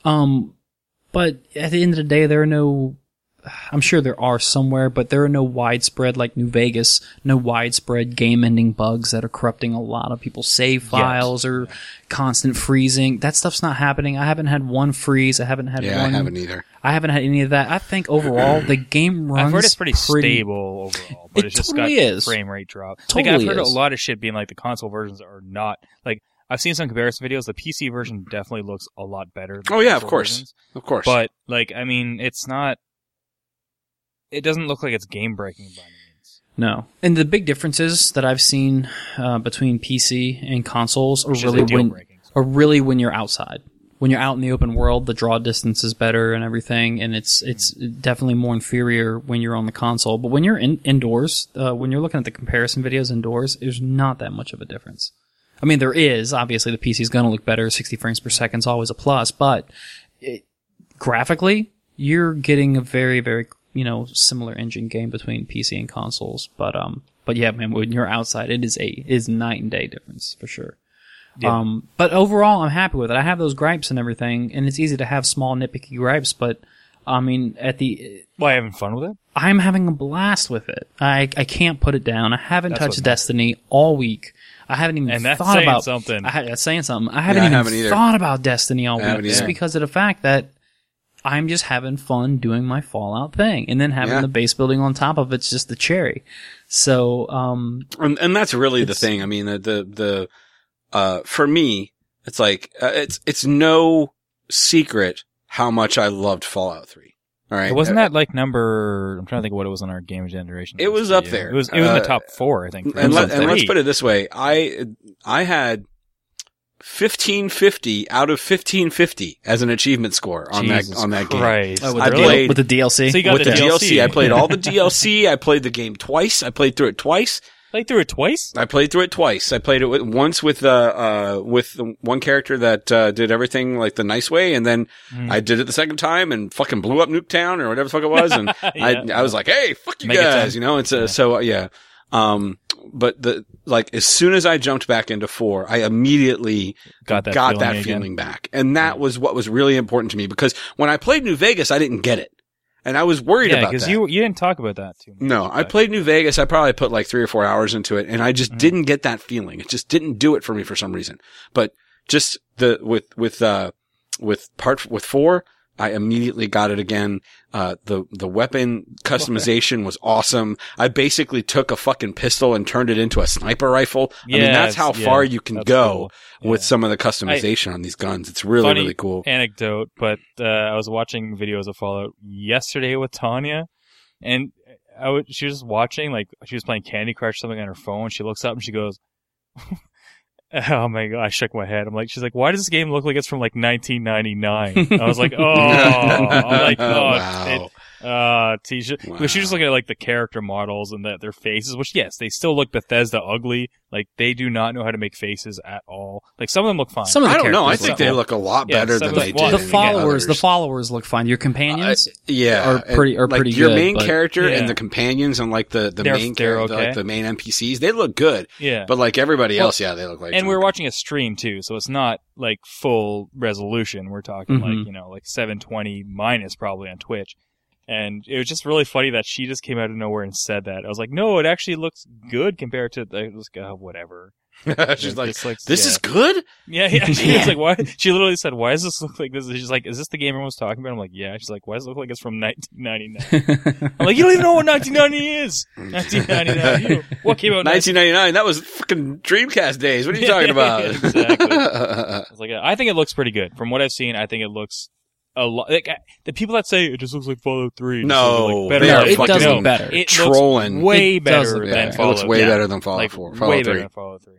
but at the end of the day, I'm sure there are somewhere, but there are no widespread, like New Vegas, no widespread game-ending bugs that are corrupting a lot of people's save files or constant freezing. That stuff's not happening. I haven't had one freeze. I haven't had one. I haven't either. I haven't had any of that. I think overall, the game runs I've heard it's pretty stable overall, but it's just totally got frame rate drop. I've heard a lot of shit being like the console versions are not, like, I've seen some comparison videos. The PC version definitely looks a lot better than of course. Versions. Of course. But, like, I mean, it's not, it doesn't look like it's game breaking by any means. No. And the big differences that I've seen between PC and consoles are really when you're outside. When you're out in the open world, the draw distance is better and everything, and it's definitely more inferior when you're on the console. But when you're indoors, when you're looking at the comparison videos indoors, there's not that much of a difference. I mean, there is. Obviously, the PC is going to look better. 60 frames per second is always a plus, but graphically, you're getting a very, very similar engine game between PC and consoles. But yeah, man, when you're outside, it is night and day difference for sure. Yeah. But overall, I'm happy with it. I have those gripes and everything, and it's easy to have small nitpicky gripes, but I mean, Why, having fun with it? I'm having a blast with it. I can't put it down. I haven't touched Destiny all week. I haven't even thought about something. That's saying something. I haven't even thought about Destiny all week just because of the fact that I'm just having fun doing my Fallout thing, and then having the base building on top of it's just the cherry. So, and that's really the thing. I mean, for me, it's like, it's no secret how much I loved Fallout 3. All right. Wasn't that like number, I'm trying to think of what it was on our Game Generation. It was up there. It was in the top 4, I think. And let's put it this way. I had 1550 out of 1550 as an achievement score on that game. Christ. with, I the, played- with the DLC. So you got With the DLC, I played all the DLC. DLC. I played the game twice. I played through it twice. Played through it twice? I played through it twice. I played it once with the one character that did everything like the nice way, and then I did it the second time and fucking blew up Nuketown or whatever the fuck it was, and Yeah. I was like, hey, fuck you Make it guys, 10. you know. It's so yeah. But as soon as I jumped back into 4, I immediately Got that feeling back, and that was what was really important to me, because when I played New Vegas, I didn't get it, and I was worried Yeah, about because that. you didn't talk about that too much. No, I played New Vegas. I probably put like 3 or 4 hours into it, and I just didn't get that feeling. It just didn't do it for me for some reason. But just with 4, I immediately got it again. The weapon customization was awesome. I basically took a fucking pistol and turned it into a sniper rifle. I mean, that's how far you can go with some of the customization on these guns. It's really, Funny really cool. Anecdote, but I was watching videos of Fallout yesterday with Tanya, and she was just watching, like, she was playing Candy Crush or something on her phone. She looks up and she goes, oh my god, I shook my head. She's like, why does this game look like it's from like 1999? I was like, oh, I'm like, oh, Wow. Tisha. Wow. She was just looking at like the character models and their faces, which yes, they still look Bethesda ugly. Like they do not know how to make faces at all. Like some of them look fine. Some of the I don't know. I characters think look they cool. look a lot Yeah, better some than of they the- well, did. The in followers, the others. followers look fine. Your companions Yeah, are pretty like pretty your good, main but- character Yeah. and the companions and like the They're main character, okay. like the main NPCs, they look good. Yeah. But like everybody Well, else, yeah, they look like. And we're junk. watching a stream too, so it's not like full resolution. We're talking like, like 720 minus probably on Twitch. And it was just really funny that she just came out of nowhere and said that. I was like, no, it actually looks good compared to whatever. She's like, Just like, this yeah. is good. Yeah. She was like, why? She literally said, why does this look like this? She's like, is this the game everyone's talking about? I'm like, yeah. She's like, why does it look like it's from 1999? I'm like, you don't even know what 1990 is. 1999. What came out? 1999. That was fucking Dreamcast days. What are you talking about? Exactly. I was like, I think it looks pretty good. From what I've seen, I think it looks a lot. Like, the people that say it just looks like Fallout 3. No, better. they are it fucking does look better. It trolling. looks way It does better look than Yeah, it Fallout. looks way Yeah. better than Fallout Like, 4. way Fallout better 3. than Fallout 3.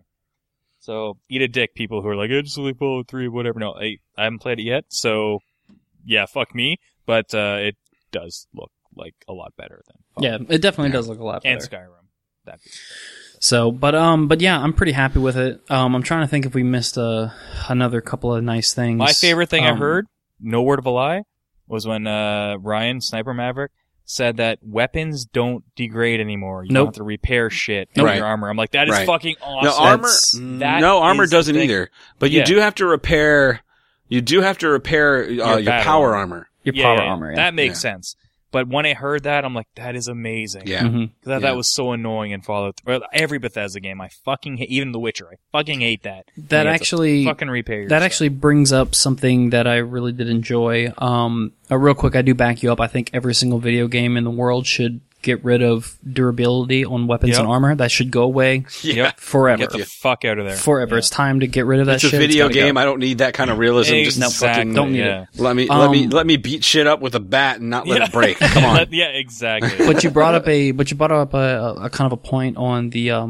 So eat a dick, people who are like, it just looks like Fallout 3, whatever. No, I haven't played it yet, so yeah, fuck me. But it does look like a lot better than Fallout Yeah, it definitely does look a lot better. and Skyrim. That'd be So, but yeah, I'm pretty happy with it. I'm trying to think if we missed another couple of nice things. My favorite thing I heard, no word of a lie, was when Ryan, Sniper Maverick, said that weapons don't degrade anymore. You Nope. don't have to repair shit in Right. your armor. I'm like, that is Right. fucking awesome. No armor. That's- No armor is the doesn't thing. either. But you Yeah. do have to repair. You do have to repair your battle power armor. armor. Your Yeah, power yeah, armor. Yeah. That makes sense. But when I heard that, I'm like, that is amazing. Yeah. Mhm. That Yeah. was so annoying in Fallout. Or every Bethesda game, I fucking hate. Even The Witcher, I fucking hate that. That You have to actually fucking repair your That stuff. actually brings up something that I really did enjoy. Real quick, I do back you up. I think every single video game in the world should get rid of durability on weapons Yep. and armor. That should go away Yep. forever. Get the fuck out of there. Forever. Yeah. It's time to get rid of that It's a shit. video gotta go. game. I don't need that kind of realism. Just fucking Don't need yeah. let me let me beat shit up with a bat and not let it break. Come on. Yeah, exactly. But you brought up a kind of a point on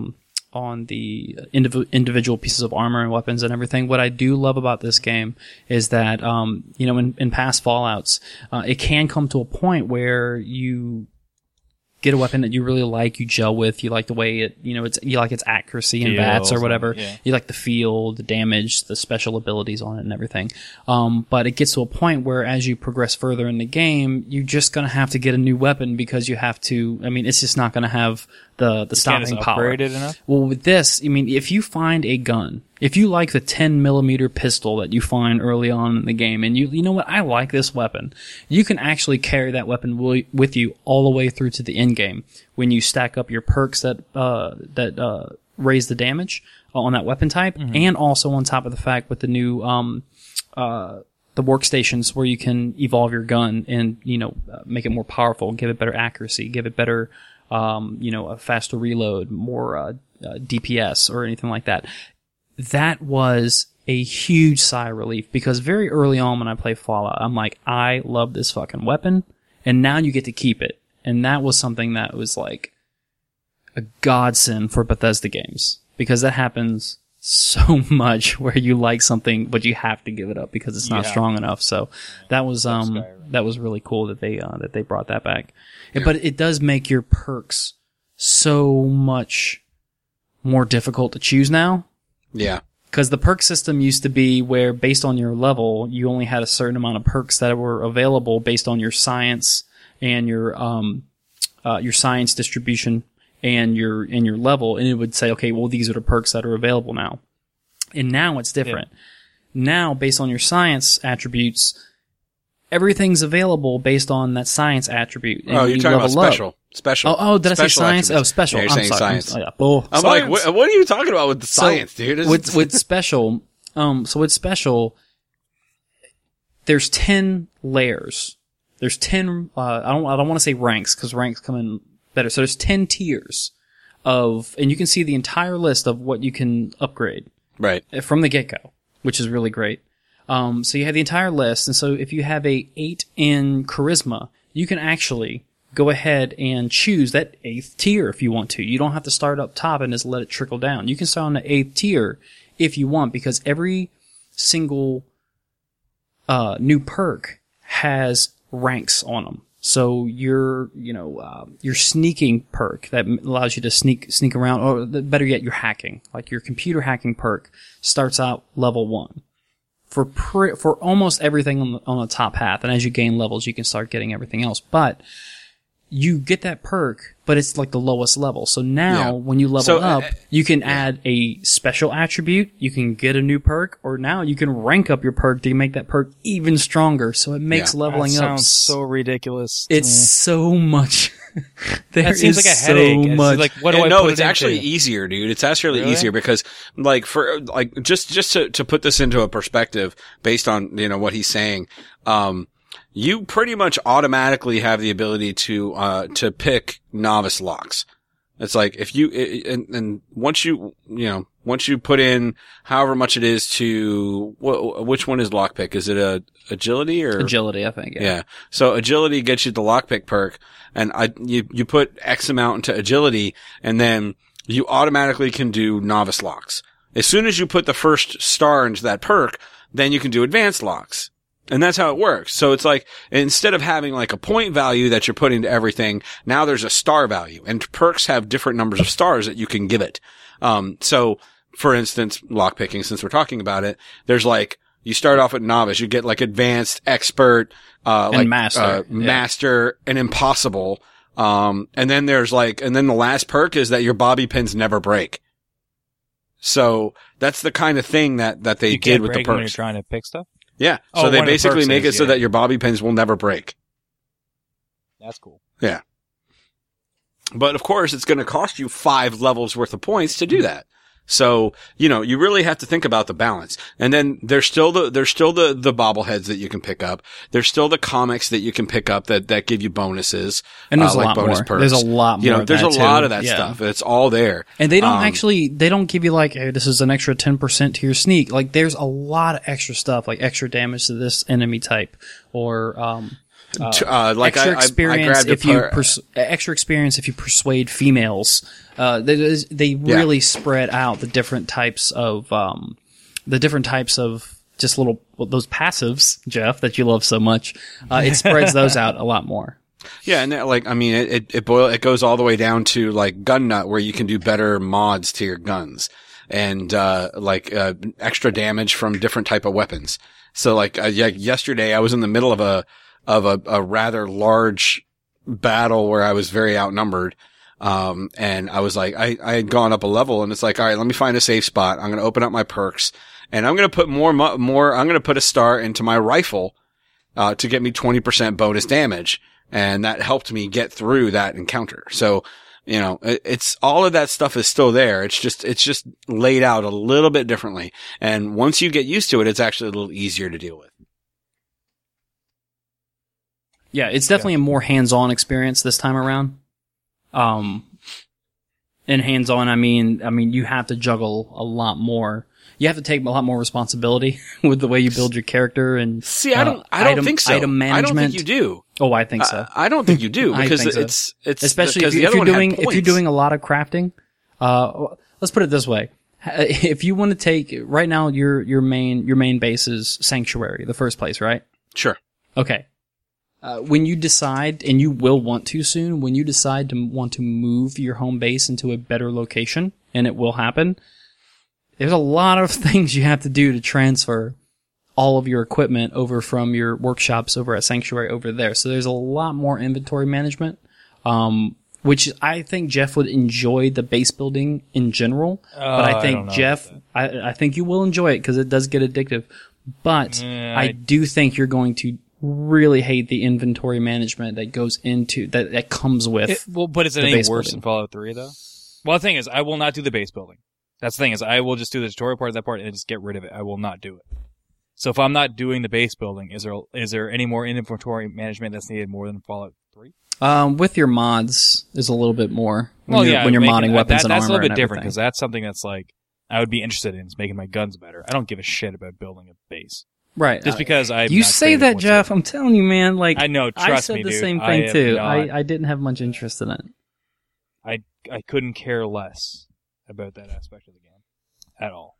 the individual pieces of armor and weapons and everything. What I do love about this game is that in past Fallouts, it can come to a point where you get a weapon that you really like, you gel with, you like the way it, you like its accuracy and bats or Feels, whatever. yeah. You like the feel, the damage, the special abilities on it and everything. But it gets to a point where as you progress further in the game, you're just gonna have to get a new weapon because you have to, it's just not gonna have the stopping power. Upgraded enough? Well, with this, if you find a gun, if you like the 10mm pistol that you find early on in the game, and you know what, I like this weapon, you can actually carry that weapon with you all the way through to the end game when you stack up your perks that raise the damage on that weapon type, and also on top of the fact with the new the workstations where you can evolve your gun and make it more powerful, give it better accuracy, give it better a faster reload, more DPS or anything like that. That was a huge sigh of relief because very early on when I played Fallout, I'm like, I love this fucking weapon, and now you get to keep it. And that was something that was like a godsend for Bethesda games because that happens so much where you like something, but you have to give it up because it's not strong enough. So that was really cool that they brought that back. Yeah. But it does make your perks so much more difficult to choose now. Yeah. Because the perk system used to be where, based on your level, you only had a certain amount of perks that were available based on your science and your science distribution and your level, and it would say, okay, well, these are the perks that are available now. And now it's different. Yeah. Now, based on your science attributes, everything's available based on that science attribute. And you're talking about special. Special. Oh, did I say science? Attributes. Oh, special. Yeah, you're saying science. I'm like, what are you talking about with the science, dude? With special, with special, there's 10 layers. There's 10, I don't want to say ranks, because ranks come in better. So there's 10 tiers and you can see the entire list of what you can upgrade. Right. From the get-go, which is really great. So you have the entire list, and so if you have a 8 in charisma, you can actually go ahead and choose that 8th tier if you want to. You don't have to start up top and just let it trickle down. You can start on the 8th tier if you want, because every single new perk has ranks on them. So your sneaking perk that allows you to sneak around, or better yet, your hacking, like your computer hacking perk, starts out level 1 for almost everything on the top path. And as you gain levels, you can start getting everything else. But you get that perk, but it's like the lowest level. So now, when you level up, you can add a special attribute, you can get a new perk, or now you can rank up your perk to make that perk even stronger. So it makes leveling up. Sounds so ridiculous. It's so much. That seems like a headache. So much. Like, what do I no, put it's it actually into? easier, dude. It's actually easier because, like, just to put this into a perspective based on, what he's saying, you pretty much automatically have the ability to pick novice locks. It's like if you, and once you put in however much it is to, which one is lockpick? Is it agility or? Agility, I think. Yeah. So agility gets you the lockpick perk, and you put X amount into agility, and then you automatically can do novice locks. As soon as you put the first star into that perk, then you can do advanced locks. And that's how it works. So it's like, instead of having like a point value that you're putting to everything, now there's a star value, and perks have different numbers of stars that you can give it. So for instance, lockpicking, since we're talking about it, there's like, you start off with novice, you get like advanced, expert, and master, master, and impossible. And then and then the last perk is that your bobby pins never break. So that's the kind of thing that they did with the perks. When you're trying to pick stuff? Yeah. So they basically make it so that your bobby pins will never break. That's cool. Yeah. But of course, it's going to cost you 5 levels worth of points to do that. So, you really have to think about the balance. And then there's still the bobbleheads that you can pick up. There's still the comics that you can pick up that give you bonuses. And there's like a lot bonus more. perks. There's a lot more. There's a lot of that stuff. It's all there. And they don't give you like, hey, this is an extra 10% to your sneak. Like, there's a lot of extra stuff, like extra damage to this enemy type, or, extra experience extra experience if you persuade females. They really spread out the different types of just those passives, Jeff, that you love so much. It spreads those out a lot more. Yeah, and it goes all the way down to like gun nut, where you can do better mods to your guns, and extra damage from different type of weapons. So yesterday I was in the middle of a rather large battle where I was very outnumbered. And I was like, I had gone up a level, and it's like, all right, let me find a safe spot. I'm going to open up my perks, and I'm going to put I'm going to put a star into my rifle, to get me 20% bonus damage. And that helped me get through that encounter. So, it's all of that stuff is still there. It's just laid out a little bit differently. And once you get used to it, it's actually a little easier to deal with. Yeah, it's definitely a more hands-on experience this time around. And hands-on, I mean, you have to juggle a lot more. You have to take a lot more responsibility with the way you build your character and I don't think so. Item management. I don't think you do. Oh, I think so. I don't think you do, because it's especially if you're doing a lot of crafting. Let's put it this way: if you want to take right now, your main base is Sanctuary, the first place, right? Sure. Okay. When you decide, and you will want to soon, when you decide to want to move your home base into a better location, and it will happen, there's a lot of things you have to do to transfer all of your equipment over from your workshops over at Sanctuary over there. So there's a lot more inventory management, which I think Jeff would enjoy the base building in general. But I think Jeff, I think you will enjoy it because it does get addictive. But I do think you're going to really hate the inventory management that goes into that comes with. But is it any worse than Fallout 3 though? Well, the thing is, I will not do the base building. That's the thing is, I will just do the tutorial part of that part and just get rid of it. I will not do it. So if I'm not doing the base building, is there any more inventory management that's needed more than Fallout 3? With your mods, is a little bit more. When you're you're modding weapons and armor. That's a little bit and different because that's something that's like I would be interested in is making my guns better. I don't give a shit about building a base. Right. Just because I you say that, Jeff. I'm telling you, man. Like I know. Trust I said me, the dude. same thing too. I didn't have much interest in it. I couldn't care less about that aspect of the game at all.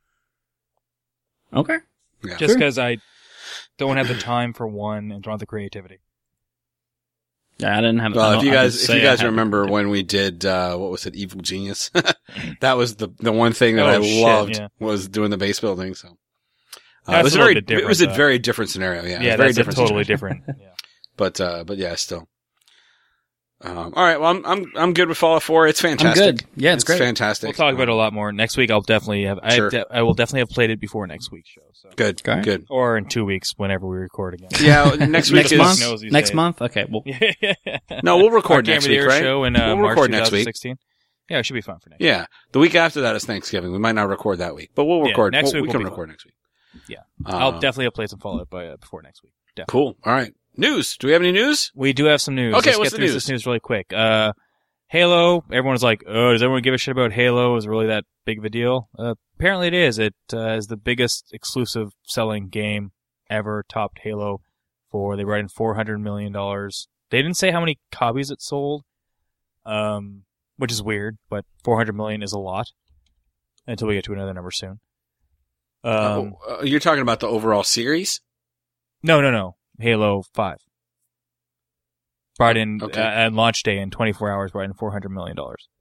Okay. Yeah. Just because I don't have the time for one and don't have the creativity. Yeah, I didn't have. Well, if you guys remember when we did what was it, Evil Genius? That was the one thing that I loved was doing the base building. So it was a very different scenario. Yeah, very different. Totally different. Yeah. But yeah, still. All right. Well, I'm good with Fallout 4. It's fantastic. I'm good. Yeah, it's great. Fantastic. We'll talk about it a lot more next week. I'll definitely have. Sure. I will definitely have played it before next week's show. So. Good. Okay. Good. Or in 2 weeks, whenever we record again. Yeah, next week next month. Okay. Well, no, we'll record next week, right? Show in, we'll March record next week. 2016. Yeah, it should be fun for next week. Yeah, the week after that is Thanksgiving. We might not record that week, but we'll record next week. We can record next week. Yeah, I'll definitely have played some Fallout before next week. Definitely. Cool. All right. News. Do we have any news? We do have some news. Okay, Let's what's get the through this news really quick. Halo. Everyone's like, "Oh, does everyone give a shit about Halo? Is it really that big of a deal?" Apparently, it is. It is the biggest exclusive selling game ever. Topped Halo for they brought in $400 million. They didn't say how many copies it sold, which is weird. But $400 million is a lot. Until we get to another number soon. You're talking about the overall series? No. Halo 5. Brought in at launch day in 24 hours, brought in $400 million.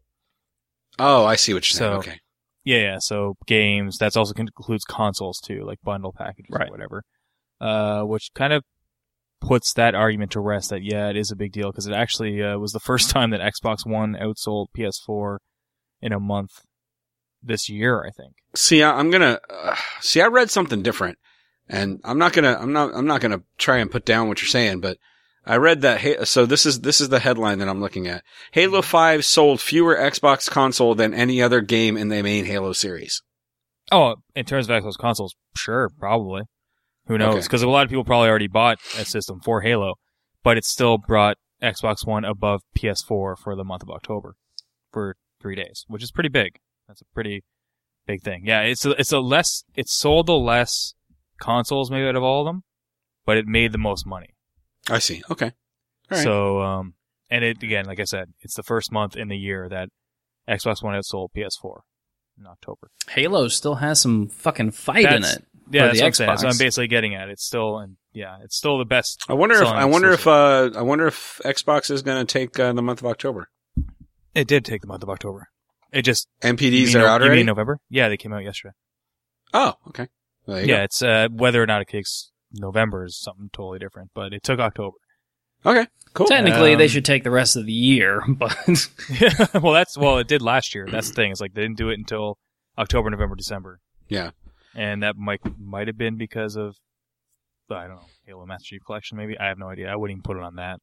Oh, I see what you're saying. Okay. Yeah. So games, that also includes consoles too, like bundle packages or whatever. Which kind of puts that argument to rest that, yeah, it is a big deal because it actually was the first time that Xbox One outsold PS4 in a month this year, I think. See, I read something different, and I'm not gonna try and put down what you're saying, but I read that. So this is the headline that I'm looking at. Halo 5 sold fewer Xbox console than any other game in the main Halo series. Oh, in terms of Xbox consoles, sure, probably. Who knows? Because a lot of people probably already bought a system for Halo, but it still brought Xbox One above PS4 for the month of October for 3 days, which is pretty big. That's a pretty big thing. Yeah, it sold the less consoles maybe out of all of them, but it made the most money. I see. Okay. All right. So, and it, again, like I said, it's the first month in the year that Xbox One outsold PS4 in October. Halo still has some fucking fight in it. Yeah, that's what I'm saying. So I'm basically getting at it. It's still the best. I wonder if Xbox is going to take the month of October. It did take the month of October. It just MPDs are out already. In November? Yeah, they came out yesterday. Oh, okay. Well, there you go. It's whether or not it takes November is something totally different, but it took October. Okay, cool. Technically, they should take the rest of the year, but well, it did last year. That's the thing. It's like they didn't do it until October, November, December. Yeah, and that might have been because of I don't know, Halo Master Chief Collection. Maybe I have no idea. I wouldn't even put it on that.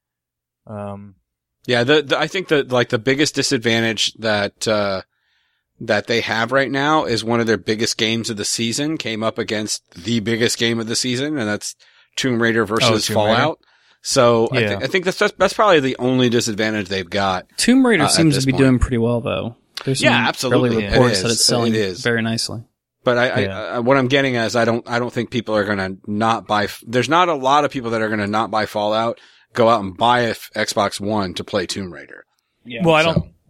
Yeah, I think the biggest disadvantage that they have right now is one of their biggest games of the season came up against the biggest game of the season, and that's Tomb Raider versus Fallout. Raider? So I think that's probably the only disadvantage they've got. Tomb Raider seems to be doing pretty well, though. There's some absolutely early reports that it's selling very nicely. But I what I'm getting at is I don't think people are going to not buy. There's not a lot of people that are going to not buy Fallout, go out and buy a Xbox One to play Tomb Raider. Yeah. Well,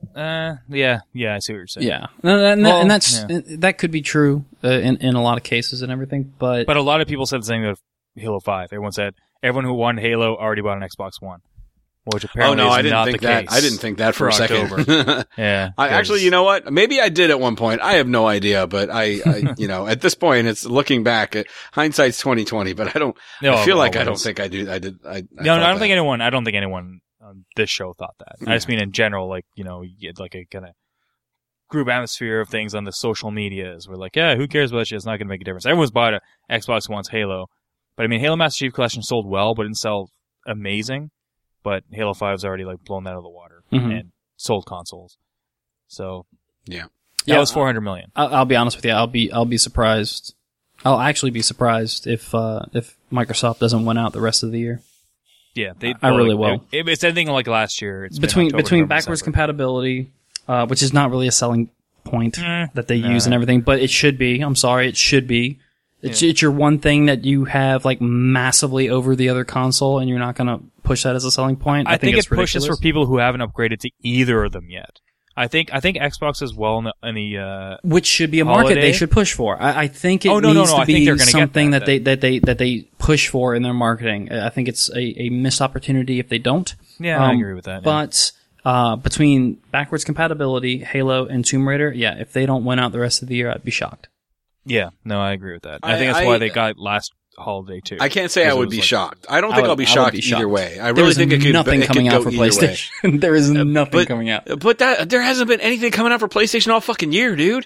Yeah, I see what you're saying. Yeah, and that could be true in a lot of cases and everything. But a lot of people said the same about Halo 5. Everyone said everyone who wanted Halo already bought an Xbox One, which apparently I is didn't not think the that. case. I didn't think that for a second. October. Yeah, I actually, you know what? Maybe I did at one point. I have no idea, but I at this point, it's looking back at hindsight's 2020. But I don't. I feel like I don't think I do. I did. I don't think anyone on this show thought that. I just mean in general, like, you get like a kind of group atmosphere of things on the social medias. We're like, yeah, who cares about that shit? It's not going to make a difference. Everyone's bought a Xbox One's Halo. But I mean, Halo Master Chief Collection sold well, but didn't sell amazing. But Halo 5's already like blown that out of the water and sold consoles. So that was 400 million. I'll be honest with you. I'll be surprised. I'll actually be surprised if Microsoft doesn't win out the rest of the year. Yeah, I really will. It's anything like last year. It's between October, backwards December. compatibility, which is not really a selling point that they use and everything, but it should be. I'm sorry, it should be. It's your one thing that you have like massively over the other console, and you're not going to push that as a selling point. I think it's it pushes ridiculous. for people who haven't upgraded to either of them yet. I think Xbox as well in the which should be a holiday. market they should push for. I think it needs to be something that they push for in their marketing. I think it's a missed opportunity if they don't. Yeah, I agree with that. But between backwards compatibility, Halo, and Tomb Raider, if they don't win out the rest of the year, I'd be shocked. Yeah, no, I agree with that. I think that's why they got last holiday too. I can't say I would be shocked. I don't think I'll be shocked either way. I really think it could nothing coming out for PlayStation. There is nothing coming out. But there hasn't been anything coming out for PlayStation all fucking year, dude.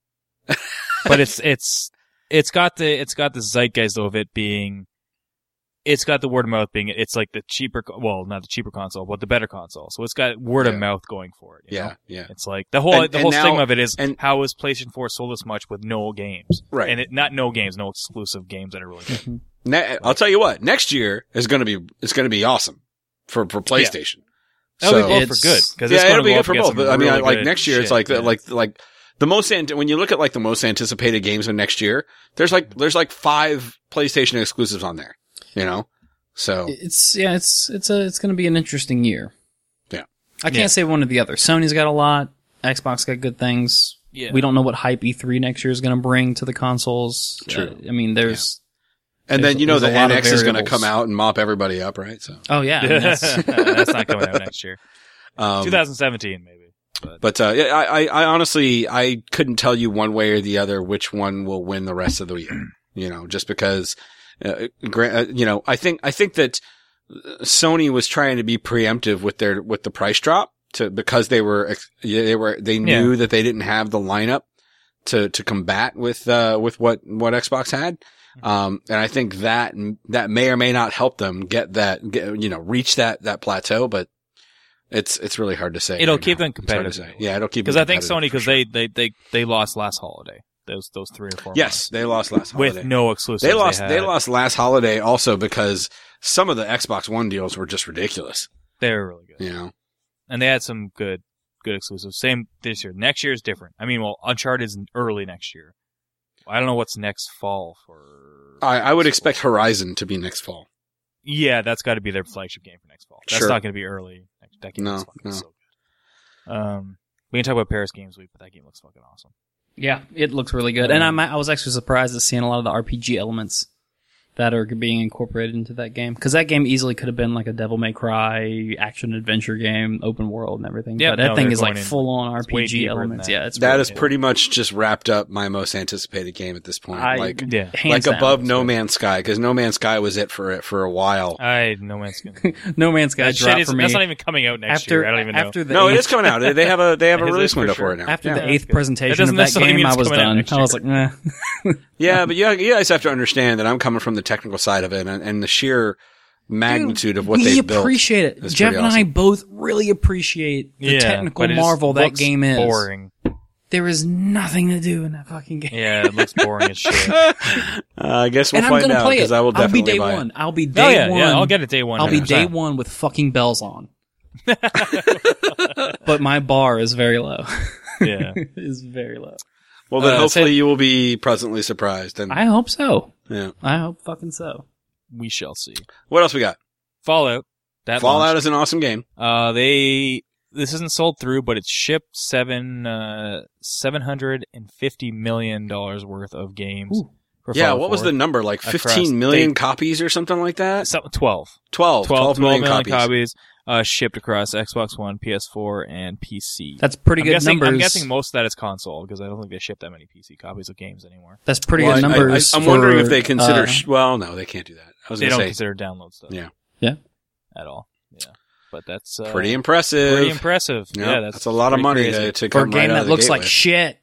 But it's got the zeitgeist though of it being. It's got the word of mouth being. It's like the cheaper, well, not the cheaper console, but the better console. So it's got word of mouth going for it. You know? It's like the whole stigma of it is how is PlayStation 4 sold this much with no games, right? And no exclusive games that are really good. I'll tell you what, next year is going to be awesome for PlayStation. That'll be both for good because it'll be good for both. But I mean, really like next year, it's like the most when you look at like the most anticipated games of next year, there's like 5 PlayStation exclusives on there. So it's going to be an interesting year. Yeah, I can't say one or the other. Sony's got a lot. Xbox got good things. Yeah, we don't know what hype E3 next year is going to bring to the consoles. True. I mean, there's. And then the NX is going to come out and mop everybody up, right? So. Oh yeah, that's not coming out next year. 2017 maybe. But I honestly I couldn't tell you one way or the other which one will win the rest of the year. Just because. I think that Sony was trying to be preemptive with the price drop because they knew that they didn't have the lineup to combat with what Xbox had. And I think that may or may not help them reach that plateau, but it's really hard to say. It'll keep them competitive. Yeah, it'll keep them competitive. Because I think Sony, because they lost last holiday. Those 3 or 4 months. Yes, they lost last holiday. With no exclusives. They lost last holiday also because some of the Xbox One deals were just ridiculous. They were really good. And they had some good exclusives. Same this year. Next year is different. I mean, Uncharted's early next year. I don't know what's next fall for... I would expect Horizon to be next fall. Yeah, that's got to be their flagship game for next fall. That's not going to be early. That game looks fucking so good. We can talk about Paris Games Week, but that game looks fucking awesome. Yeah, it looks really good. And I was actually surprised at seeing a lot of the RPG elements that are being incorporated into that game. Because that game easily could have been like a Devil May Cry action-adventure game, open world and everything. Yeah, but that thing is like full-on RPG elements. Yeah, it's that is pretty much just wrapped up my most anticipated game at this point. Like down, above No Man's Sky, because No Man's Sky was it for a while. No Man's Sky. No Man's Sky dropped for me. That's not even coming out next year. I don't even know. No, it is coming out. They have a release window for it now. After the 8th presentation of that game, I was done. I was like, nah. Yeah, but you guys have to understand that I'm coming from the technical side of it, and the sheer magnitude of what they've built. We appreciate it. Jeff and I both really appreciate the technical marvel that game is. Boring. There is nothing to do in that fucking game. Yeah, it looks boring as shit. I guess we'll find out because I will definitely buy it. I'll be day one. Yeah, I'll get it day one. I'll be day one with fucking bells on. But my bar is very low. Yeah, it is very low. Well, then hopefully you will be pleasantly surprised. And I hope so. Yeah, I hope fucking so. We shall see. What else we got? Fallout. Fallout is an awesome game. They this isn't sold through, but it's shipped $750 million worth of games. For Yeah, Fallout what was 4. the number? Like 15 million copies or something like that? 12 12 million copies. Shipped across Xbox One, PS4, and PC. That's pretty good numbers. I'm guessing most of that is console, because I don't think they ship that many PC copies of games anymore. That's pretty good numbers. I'm wondering if they consider... well, no, they can't do that. They don't consider download stuff. Yeah. Yeah. At all. Yeah. But that's... pretty impressive. Pretty impressive. Yep. Yeah, that's a lot of money to for come a game right out that of the looks gate like with. shit.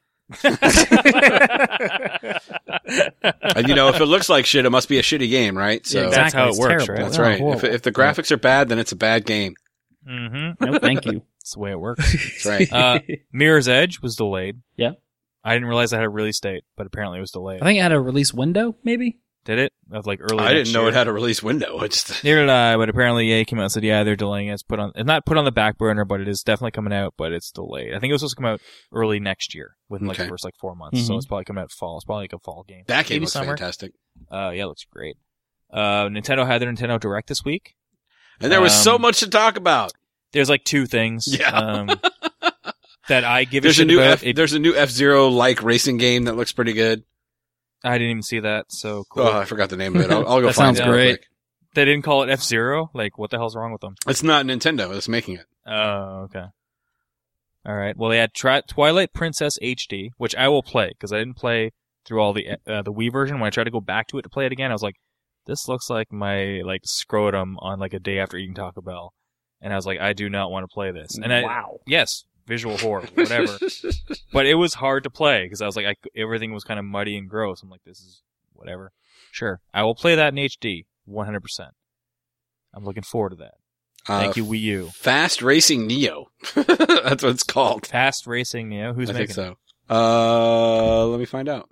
And if it looks like shit, it must be a shitty game, right? So Yeah, exactly. That's how it It's works, terrible. right? that's Oh, right. horrible. If the graphics are bad, then it's a bad game. Mm-hmm. No, thank you. That's the way it works. That's right. Mirror's Edge was delayed. Yeah. I didn't realize that had a release date, but apparently it was delayed. I think it had a release window, maybe? Did it? Of like early I next didn't know year. it had a release window. I just Neither did I, but apparently EA came out and said, yeah, they're delaying it. It's not put on the back burner, but it is definitely coming out, but it's delayed. I think it was supposed to come out early next year, within like the Okay. first 4 months. So Mhm. it's probably coming out fall. It's probably like a fall game. that game Maybe looks summer. fantastic. Yeah, it looks great. Nintendo had their Nintendo Direct this week. And there was so much to talk about. There's like two things. Yeah. That I give a There's a shit new about. there's a new F-Zero like racing game that looks pretty good. I didn't even see that, so cool. Oh, I forgot the name of it. I'll go That find sounds it real great. quick. They didn't call it F-Zero? Like, what the hell's wrong with them? It's not Nintendo that's making it. Oh, okay. All right. Well, they had Twilight Princess HD, which I will play because I didn't play through all the Wii version. When I tried to go back to it to play it again, I was like, "This looks like my scrotum on a day after eating Taco Bell," and I was like, "I do not want to play this." And yes, visual horror, whatever. But it was hard to play because I was like, everything was kind of muddy and gross. I'm like, this is whatever. Sure, I will play that in HD, 100%. I'm looking forward to that. Thank you, Wii U. Fast Racing Neo. That's what it's called. Fast Racing Neo. Who's I making think it? so. Let me find out.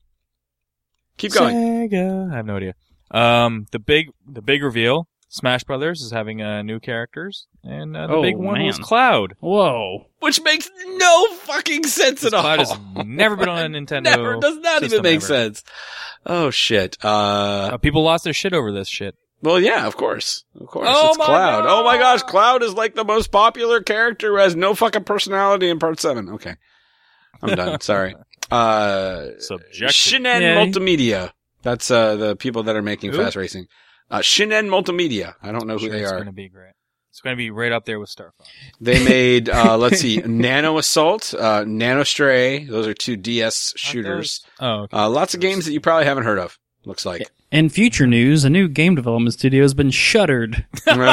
Keep going. Sega. I have no idea. The big reveal. Smash Brothers is having new characters, and the big one was man. Cloud. Whoa. Which makes no fucking sense at all. Cloud has never been on a Nintendo. Never does not even system make ever. sense. Oh shit. People lost their shit over this shit. Well, yeah, of course. Of course. Oh it's my Cloud. God! Oh my gosh, Cloud is like the most popular character who has no fucking personality in part 7. Okay. I'm done. Sorry. Subjective. Shinen Yay. Multimedia. That's the people that are making Who? Fast Racing. Shinen Multimedia. I don't know who Sure, they it's are. going to be great. It's going to be right up there with Star Fox. They made, let's see, Nano Assault, Nano Stray. Those are 2 DS shooters. Oh, okay. Lots of games that you probably haven't heard of, looks like. In future news, a new game development studio has been shuttered.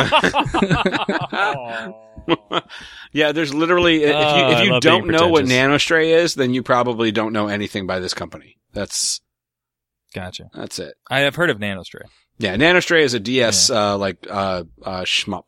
Yeah, there's literally, if I you love don't being know what pretentious. Nano Stray is, then you probably don't know anything by this company. That's Gotcha. it. I have heard of Nanostray. Yeah, Nano Stray is a DS, shmup.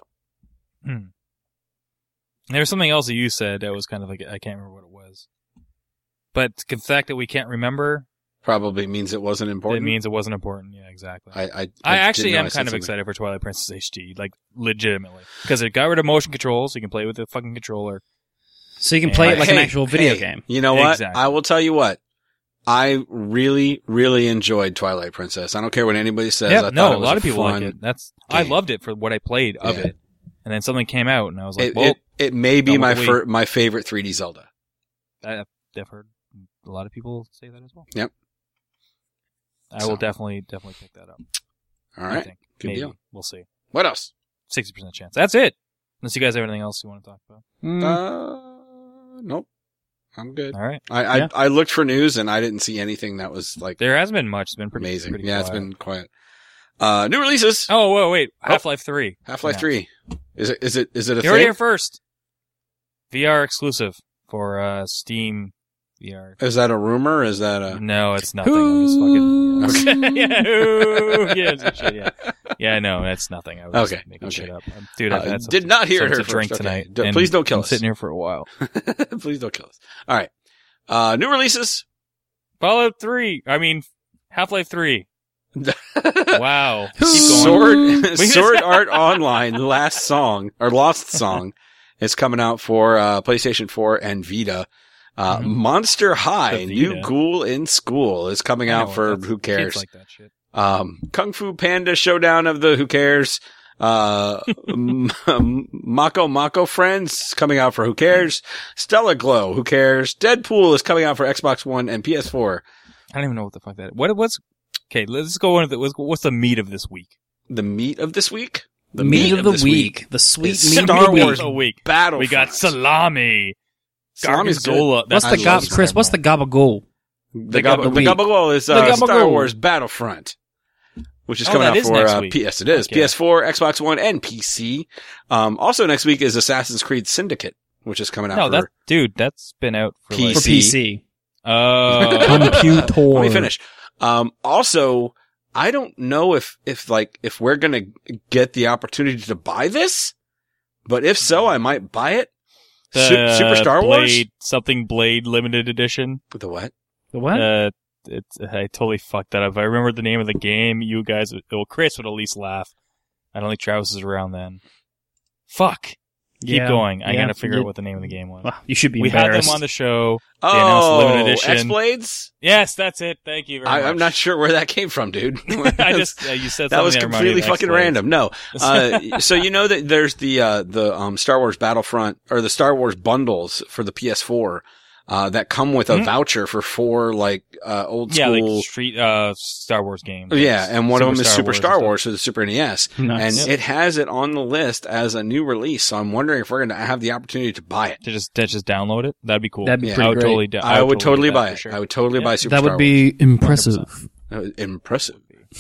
There was something else that you said that was kind of like, I can't remember what it was. But the fact that we can't remember, Probably means it wasn't important. it means it wasn't important. Yeah, exactly. I actually didn't know am I said kind of something. excited for Twilight Princess HD, like legitimately, because it got rid of motion controls. So you can play with the fucking controller. So you can play it like an Hey, actual video hey, game. You know what? Exactly. I will tell you what. I really, really enjoyed Twilight Princess. I don't care what anybody says. I Yeah, thought no, it a was lot of people fun like it. I game. loved it for what I played of Yeah. it, and then something came out, and I was like, It may be no, my wait. my favorite 3D Zelda. I've heard a lot of people say that as well. Yep. I will definitely pick that up. All I right. think. Good Maybe. deal. We'll see. What else? 60% chance. That's it. Unless you guys have anything else you want to talk about. Nope. I'm good. All right. I looked for news and I didn't see anything that was like There hasn't been much. It's been pretty amazing. Pretty Yeah, it's quiet. been quiet. New releases. Oh, wait. Half-Life 3. Half-Life Yeah. 3. Is it a You heard it thing? here first. VR exclusive for Steam VR. Is that a rumor? Is that a No, it's nothing. I'm just fucking. Okay. yeah, ooh, yeah, it's shit, yeah. Yeah, no, that's nothing. I was just making shit up. Dude, I've had did not hear it some here to drink first. Okay. tonight. and Please don't kill been us. Sitting here for a while. Please don't kill us. All right. New releases. Fallout 3. I mean, Half-Life 3. Wow. Keep Sword going. Sword Art Online Lost Song is coming out for PlayStation 4 and Vita. Monster High, The New Vita. Ghoul in School is coming I know out for that's- Who Cares. Kids like that shit. Kung Fu Panda Showdown of the Who Cares. Mako Friends coming out for Who Cares? Stellar Glow, Who Cares? Deadpool is coming out for Xbox One and PS4. I don't even know what the fuck that is. What's okay, let's go into what's the meat of this week? The meat of this week? The meat of the week. The sweet is meat Star of the Wars week. Battlefront. We got salami. Salami's good. Gargonzola. What's the love Chris? What's the gabagool? The week. Gabagool is The Star Gabagool. Wars Battlefront, which is Oh, coming that out is for next week. PS. It is Okay. PS4, Xbox One, and PC. Also next week is Assassin's Creed Syndicate, which is coming out No, for that's been out for PC. For PC. Oh. Computer. Let me finish. Also, I don't know if we're gonna get the opportunity to buy this, but if so, I might buy it. The Super Star Wars? Blade limited edition. The what? The what? I totally fucked that up. If I remember the name of the game, you guys, Chris would at least laugh. I don't think Travis is around then. Fuck. Keep going. I gotta figure out what the name of the game was. Well, you should be We had embarrassed. them on the show. They announced the limited edition. X-Blades? Yes, that's it. Thank you very much. I'm not sure where that came from, dude. I just you said that was something completely reminded me fucking of random. No, so you know that there's the Star Wars Battlefront or the Star Wars bundles for the PS4 that come with a voucher for 4 old yeah, school. like street Star Wars games. Yeah, and one of them is Super Star and Wars for the Super NES, Nice. and it has it on the list as a new release. So I'm wondering if we're going to have the opportunity to buy it. To just download it. That'd be cool. That'd be Yeah. pretty I would great. totally. I would totally do that buy for it. sure. I would totally buy Super That Star would be impressive. Wars. Impressive.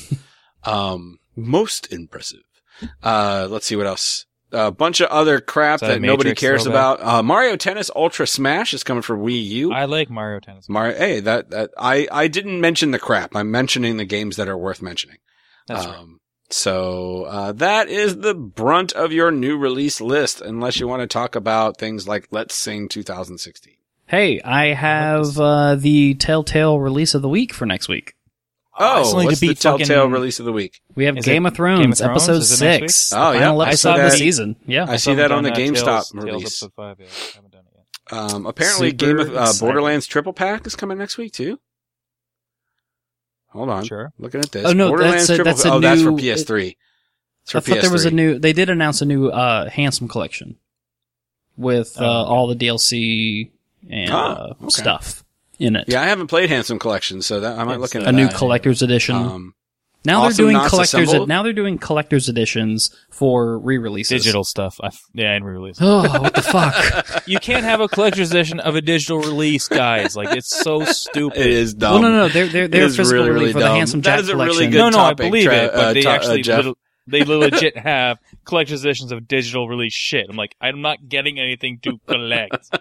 Most impressive. Let's see what else. A bunch of other crap Is that that a nobody Matrix cares throwback? about. Mario Tennis Ultra Smash is coming for Wii U. I like Mario Tennis. Mario, hey, I didn't mention the crap. I'm mentioning the games that are worth mentioning. That's right. So, that is the brunt of your new release list, unless you want to talk about things like Let's Sing 2016. Hey, I have the Telltale release of the week for next week. Oh, still need what's to the beat Telltale fucking- release of the week? We have Is Game it of Thrones, Game of Thrones? episode Is it next 6. week? Oh, the yeah. final I episode saw of the that. season. Yeah. I see that on the Tales GameStop Tales release. episode 5, yeah. I haven't done it yet. Apparently Super Game of excited. Borderlands Triple Pack is coming next week too. Hold on. Sure. Looking at this. Oh, no, Borderlands that's a Triple that's for new- PS3. It's for I thought there was PS3. a new. They did announce a new Handsome collection with all the DLC and okay. stuff in it. Yeah, I haven't played Handsome Collection, so that I might look into A new that. collector's edition. Now Awesome they're doing Knots collectors. Assembled? Now they're doing collector's editions for re-releases. Digital stuff. And re-release. Oh, what the fuck! You can't have a collector's edition of a digital release, guys. Like, it's so stupid. It is dumb. Well, no, they're It is physical really, release really for the dumb. Handsome That Jack is a really collection. good No, I topic, believe it, but they actually Jeff. they legit have collector's editions of digital release shit. I'm like, I'm not getting anything to collect.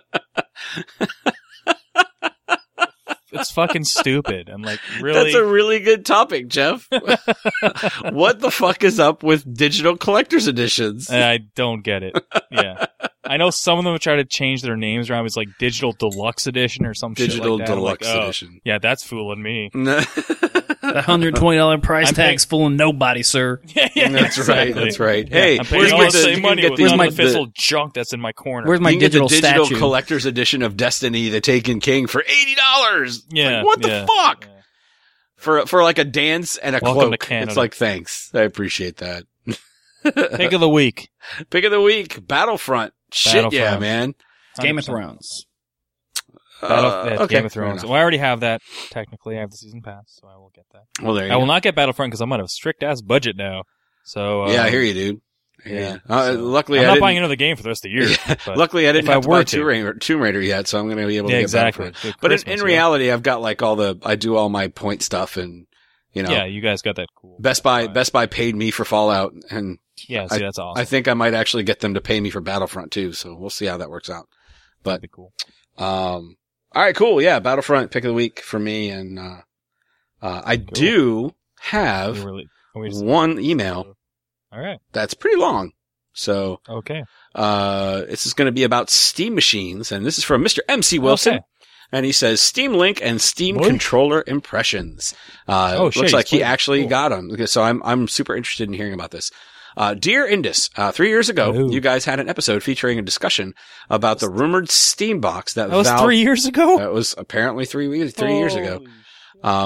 It's fucking stupid. I'm like, really? That's a really good topic, Jeff. What the fuck is up with digital collector's editions? I don't get it. Yeah. I know some of them try to change their names around. It's like Digital Deluxe Edition or some Digital shit like that. I'm like, Deluxe oh, Edition. Yeah, that's fooling me. The $120 price I'm tag's fooling nobody, sir. Yeah, That's right. exactly. That's right. Yeah, Hey, I'm paying where's all my the same money with where's none my- of the official junk that's in my corner. Where's my you can get digital the digital statue? collector's edition of Destiny, the Taken King, for $80. Yeah. Like, what the yeah, fuck? yeah. For like a dance and a Welcome to cloak. Canada. It's like, thanks. I appreciate that. Pick of the week. Pick of the week, Battlefront. Shit, yeah, Battlefront. man. It's Game of 100%. Thrones. Okay, Game of fair Thrones. enough. Well, I already have that. Technically, I have the season pass, so I will get that. Well, there you I will go. not get Battlefront because I'm on a strict ass budget now. So Yeah, I hear you, dude. I hear yeah, you. so- Luckily, I'm I not didn't. buying another game for the rest of the year. But Luckily, I didn't if have I to were buy to. Tomb Raider yet, so I'm going to be able to yeah, get exactly. Battlefront. Good But in Christmas, yeah. reality, I've got like I do all my point stuff, and you know, yeah, you guys got that cool. Best Buy paid me for Fallout, and Yeah, see, that's awesome. I think I might actually get them to pay me for Battlefront too. So we'll see how that works out. That'd be cool. All right, cool. Yeah, Battlefront pick of the week for me, and I do have You really- we just- one email All right. that's pretty long. So Okay. this is going to be about Steam machines, and this is from Mr. MC Wilson. Okay. And he says Steam Link and Steam Link? controller impressions. Oh, shit, looks he's like he played it. actually Cool. got them. Okay, so I'm super interested in hearing about this. Dear Indus, 3 years ago, Hello. you guys had an episode featuring a discussion about the rumored Steam box that That was Valve. 3 years ago? That was apparently 3 years ago.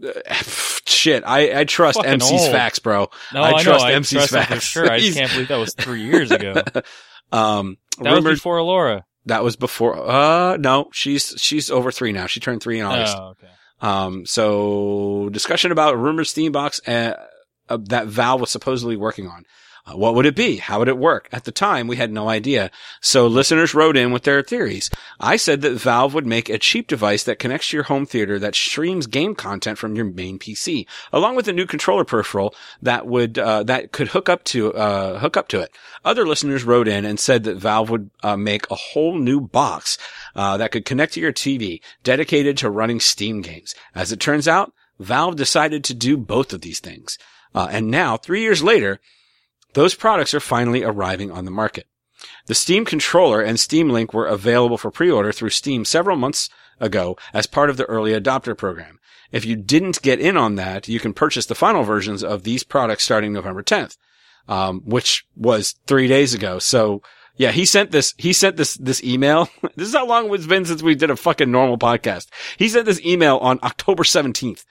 Shit, I trust Fucking MC's old. facts, bro. No, I trust know. MC's I trust him facts. for sure. I just He's- can't believe that was 3 years ago. That was rumored before Alora. that was before. No, she's over 3 now. She turned 3 in August. Oh, okay. So discussion about rumored Steambox that Valve was supposedly working on. What would it be? How would it work? At the time, we had no idea. So listeners wrote in with their theories. I said that Valve would make a cheap device that connects to your home theater that streams game content from your main PC, along with a new controller peripheral that would that could hook up to it. Other listeners wrote in and said that Valve would make a whole new box that could connect to your TV, dedicated to running Steam games. As it turns out, Valve decided to do both of these things. And now, 3 years later, those products are finally arriving on the market. The Steam controller and Steam Link were available for pre-order through Steam several months ago as part of the early adopter program. If you didn't get in on that, you can purchase the final versions of these products starting November 10th, which was 3 days ago. So yeah, he sent this email. This is how long it's been since we did a fucking normal podcast. He sent this email on October 17th.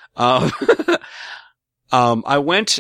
I went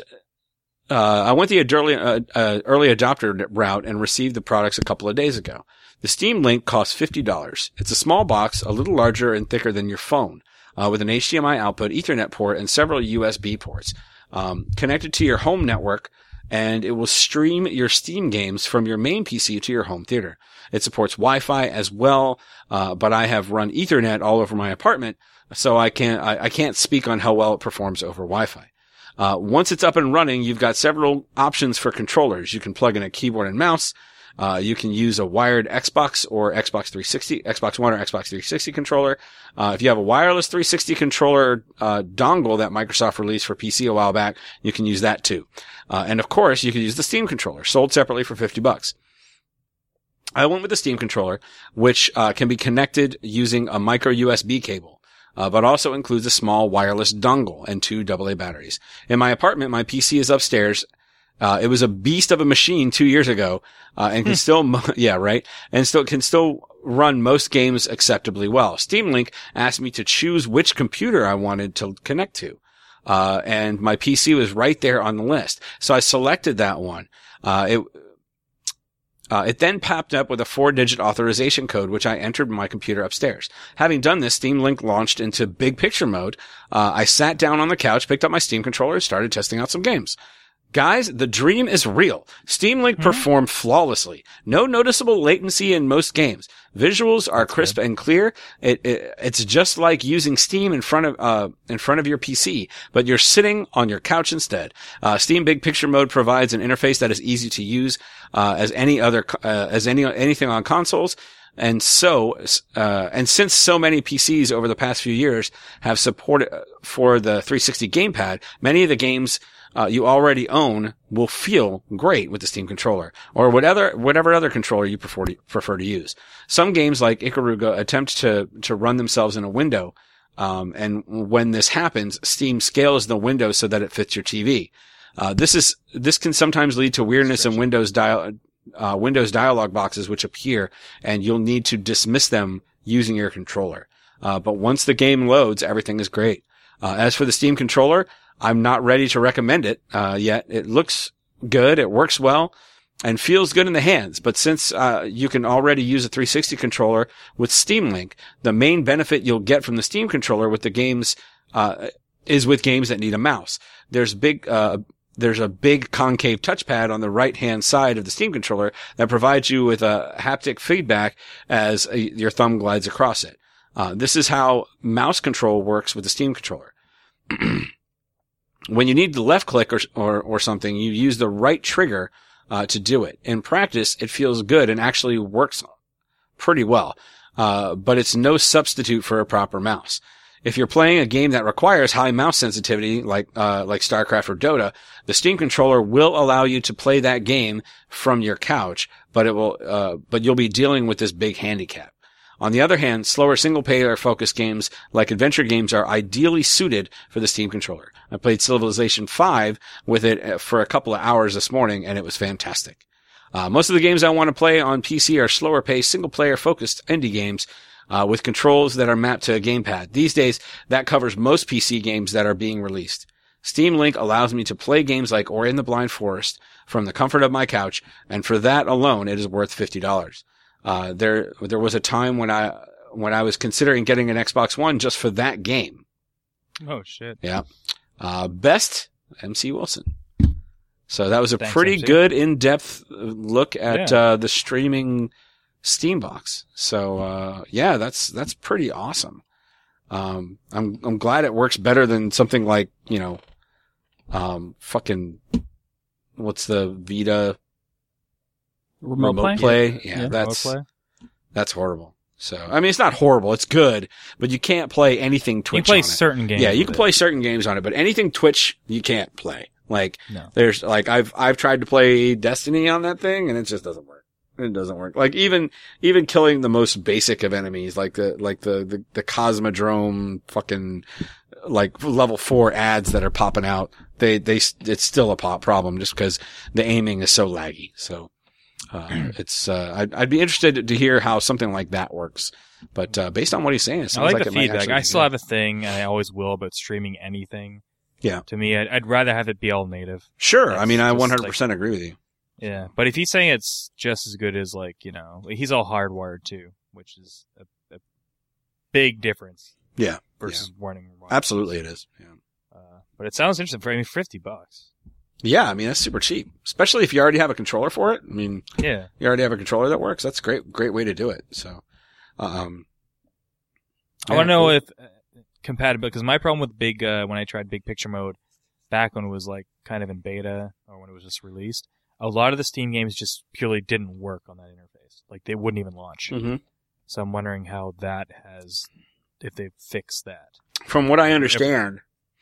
the early adopter route and received the products a couple of days ago. The Steam Link costs $50. It's a small box, a little larger and thicker than your phone, with an HDMI output, Ethernet port, and several USB ports, connected to your home network, and it will stream your Steam games from your main PC to your home theater. It supports Wi-Fi as well, but I have run Ethernet all over my apartment, so I can't speak on how well it performs over Wi-Fi. Once it's up and running, you've got several options for controllers. You can plug in a keyboard and mouse. You can use a wired Xbox or Xbox 360, Xbox One or Xbox 360 controller. If you have a wireless 360 controller, dongle that Microsoft released for PC a while back, you can use that too. And of course, you can use the Steam controller, sold separately for $50. I went with the Steam controller, which, can be connected using a micro USB cable. But also includes a small wireless dongle and 2 AA batteries. In my apartment, my PC is upstairs. It was a beast of a machine 2 years ago, and can still, can still run most games acceptably well. Steam Link asked me to choose which computer I wanted to connect to. And my PC was right there on the list. So I selected that one. It then popped up with a 4-digit authorization code, which I entered in my computer upstairs. Having done this, Steam Link launched into big picture mode. I sat down on the couch, picked up my Steam controller, and started testing out some games. Guys, the dream is real. Steam Link performed flawlessly. No noticeable latency in most games. Visuals are crisp and clear. It's just like using Steam in front of your PC, but you're sitting on your couch instead. Steam Big Picture Mode provides an interface that is easy to use, as anything on consoles. And since so many PCs over the past few years have supported for the 360 gamepad, many of the games you already own will feel great with the Steam controller, or whatever other controller you prefer to use. Some games like Ikaruga attempt to run themselves in a window, and when this happens, Steam scales the window so that it fits your TV. This can sometimes lead to weirdness in Windows dialog boxes which appear, and you'll need to dismiss them using your controller. But once the game loads, everything is great. As for the Steam controller, I'm not ready to recommend it yet. It looks good, it works well, and feels good in the hands. But since you can already use a 360 controller with Steam Link, the main benefit you'll get from the Steam controller with the games is with games that need a mouse. There's a big concave touchpad on the right-hand side of the Steam controller that provides you with a haptic feedback as your thumb glides across it. This is how mouse control works with the Steam controller. When you need the left click or something, you use the right trigger to do it. In practice, it feels good and actually works pretty well. But it's no substitute for a proper mouse. If you're playing a game that requires high mouse sensitivity, like StarCraft or Dota, the Steam controller will allow you to play that game from your couch, but you'll be dealing with this big handicap. On the other hand, slower single-player focused games like adventure games are ideally suited for the Steam controller. I played Civilization 5 with it for a couple of hours this morning, and it was fantastic. Most of the games I want to play on PC are slower-paced, single-player focused indie games with controls that are mapped to a gamepad. These days, that covers most PC games that are being released. Steam Link allows me to play games like Ori and the Blind Forest from the comfort of my couch, and for that alone, it is worth $50. There was a time when I was considering getting an Xbox One just for that game. Oh shit. Yeah. Best MC Wilson. So that was a Thanks, pretty MC. good in-depth look at the streaming Steam box. So yeah, that's pretty awesome. I'm glad it works better than something like, fucking what's the Vita Remote play? Yeah. Yeah, Remote play? that's horrible. So I mean, it's not horrible. It's good, but you can't play anything Twitch. You can play on it. certain games. Yeah, you with can it. play certain games on it, but anything Twitch you can't play. Like No. there's like I've tried to play Destiny on that thing and it just doesn't work. It doesn't work. Like even killing the most basic of enemies, like the Cosmodrome fucking like level 4 ads that are popping out, it's still a problem just because the aiming is so laggy. So I'd be interested to hear how something like that works. But based on what he's saying, it I sounds like like the it might feedback. actually I be still good. have a thing, and I always will, about streaming anything. Yeah. To me, I'd rather have it be all native. Sure. That's I mean, I just 100% agree with you. Yeah, but if he's saying it's just as good as, like, he's all hardwired too, which is a big difference. Yeah. Versus running. Absolutely, it is. Yeah. But it sounds interesting. For $50. Yeah, I mean, that's super cheap, especially if you already have a controller for it. I mean, Yeah. you already have a controller that works. That's a great way to do it. So, I want to know if compatible, because my problem with when I tried big picture mode back when it was like kind of in beta or when it was just released, a lot of the Steam games just purely didn't work on that interface. Like they wouldn't even launch. Mm-hmm. So I'm wondering how that if they've fixed that. From what I understand,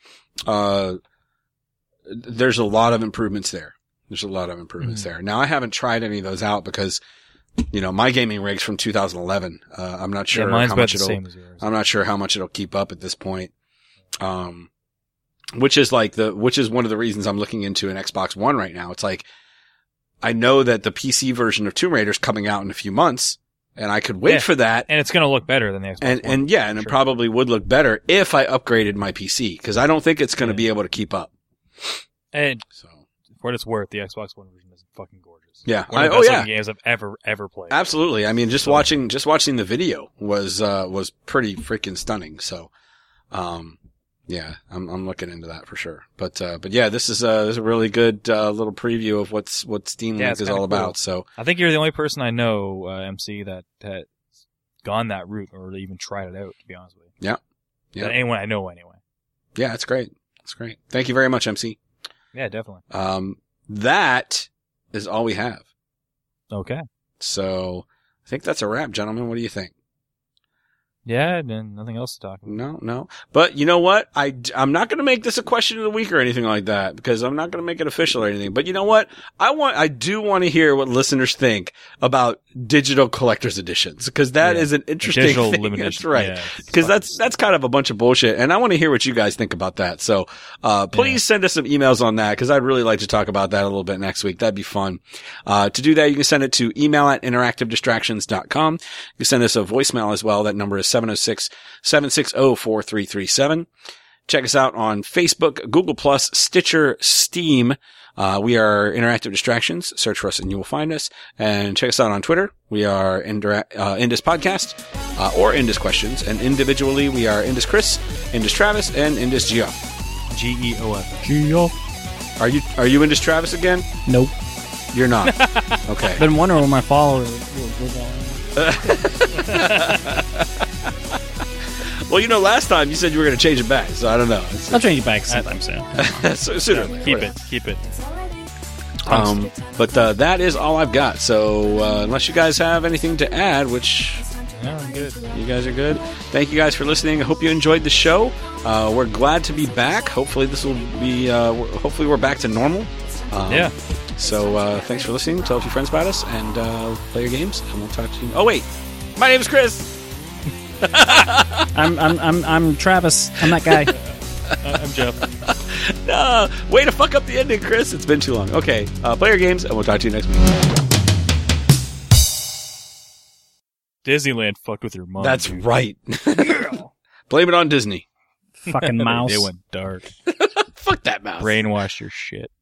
there's a lot of improvements there. There. Now, I haven't tried any of those out because, my gaming rig's from 2011. I'm not sure mine's how about much the same as yours. I'm not sure how much it'll keep up at this point. Which is one of the reasons I'm looking into an Xbox One right now. It's like, I know that the PC version of Tomb Raider is coming out in a few months, and I could wait for that. And it's going to look better than the Xbox One. And it probably would look better if I upgraded my PC, because I don't think it's going to be able to keep up. And So, for what it's worth, the Xbox One version is fucking gorgeous. yeah. One of the best looking games I've ever played. Absolutely. I mean, just watching the video was pretty freaking stunning. So, yeah, I'm looking into that for sure. But yeah, this is a really good, little preview of what Steam Link it's is kinda all cool. about. So, I think you're the only person I know, MC, that has gone that route or even tried it out, to be honest with you. Yeah. Yeah. Anyone I know, anyway. yeah, it's great. It's great. Thank you very much, MC. Yeah, definitely. That is all we have. Okay. So, I think that's a wrap, gentlemen. What do you think? Yeah, then nothing else to talk about. No. But you know what? I'm not going to make this a question of the week or anything like that, because I'm not going to make it official or anything. But you know what? I do want to hear what listeners think about digital collector's editions, because that is an interesting digital thing. limited That's edition. right. Yeah, it's Because fucking that's kind of a bunch of bullshit. And I want to hear what you guys think about that. So, please send us some emails on that, because I'd really like to talk about that a little bit next week. That'd be fun. To do that, you can send it to email@interactivedistractions.com. You can send us a voicemail as well. That number is 706-760-4337. Check us out on Facebook, Google+, Stitcher, Steam. We are Interactive Distractions. Search for us and you will find us. And check us out on Twitter. We are Indus Podcast, or Indus Questions. And individually, we are Indus Chris, Indus Travis, and Indus Geoff. GEOF. Are you Indus Travis again? Nope. You're not. Okay. Been wondering where my followers were going. Well, last time you said you were going to change it back, so I don't know. I'll change it back sometime soon. Sooner. Keep it. But that is all I've got. So unless you guys have anything to add, which Yeah, I'm good. you guys are good. Thank you guys for listening. I hope you enjoyed the show. We're glad to be back. Hopefully this will be. Hopefully we're back to normal. Yeah. So thanks for listening. Tell a few friends about us and play your games. And we'll talk to you. Oh wait, my name is Chris. I'm Travis. I'm that guy. I'm Jeff. Way to fuck up the ending, Chris. It's been too long. Okay, play your games, and we'll talk to you next week. Disneyland fucked with your mom. That's dude. right. Blame it on Disney. Fucking mouse. They went dark. Fuck that mouse. Brainwash your shit.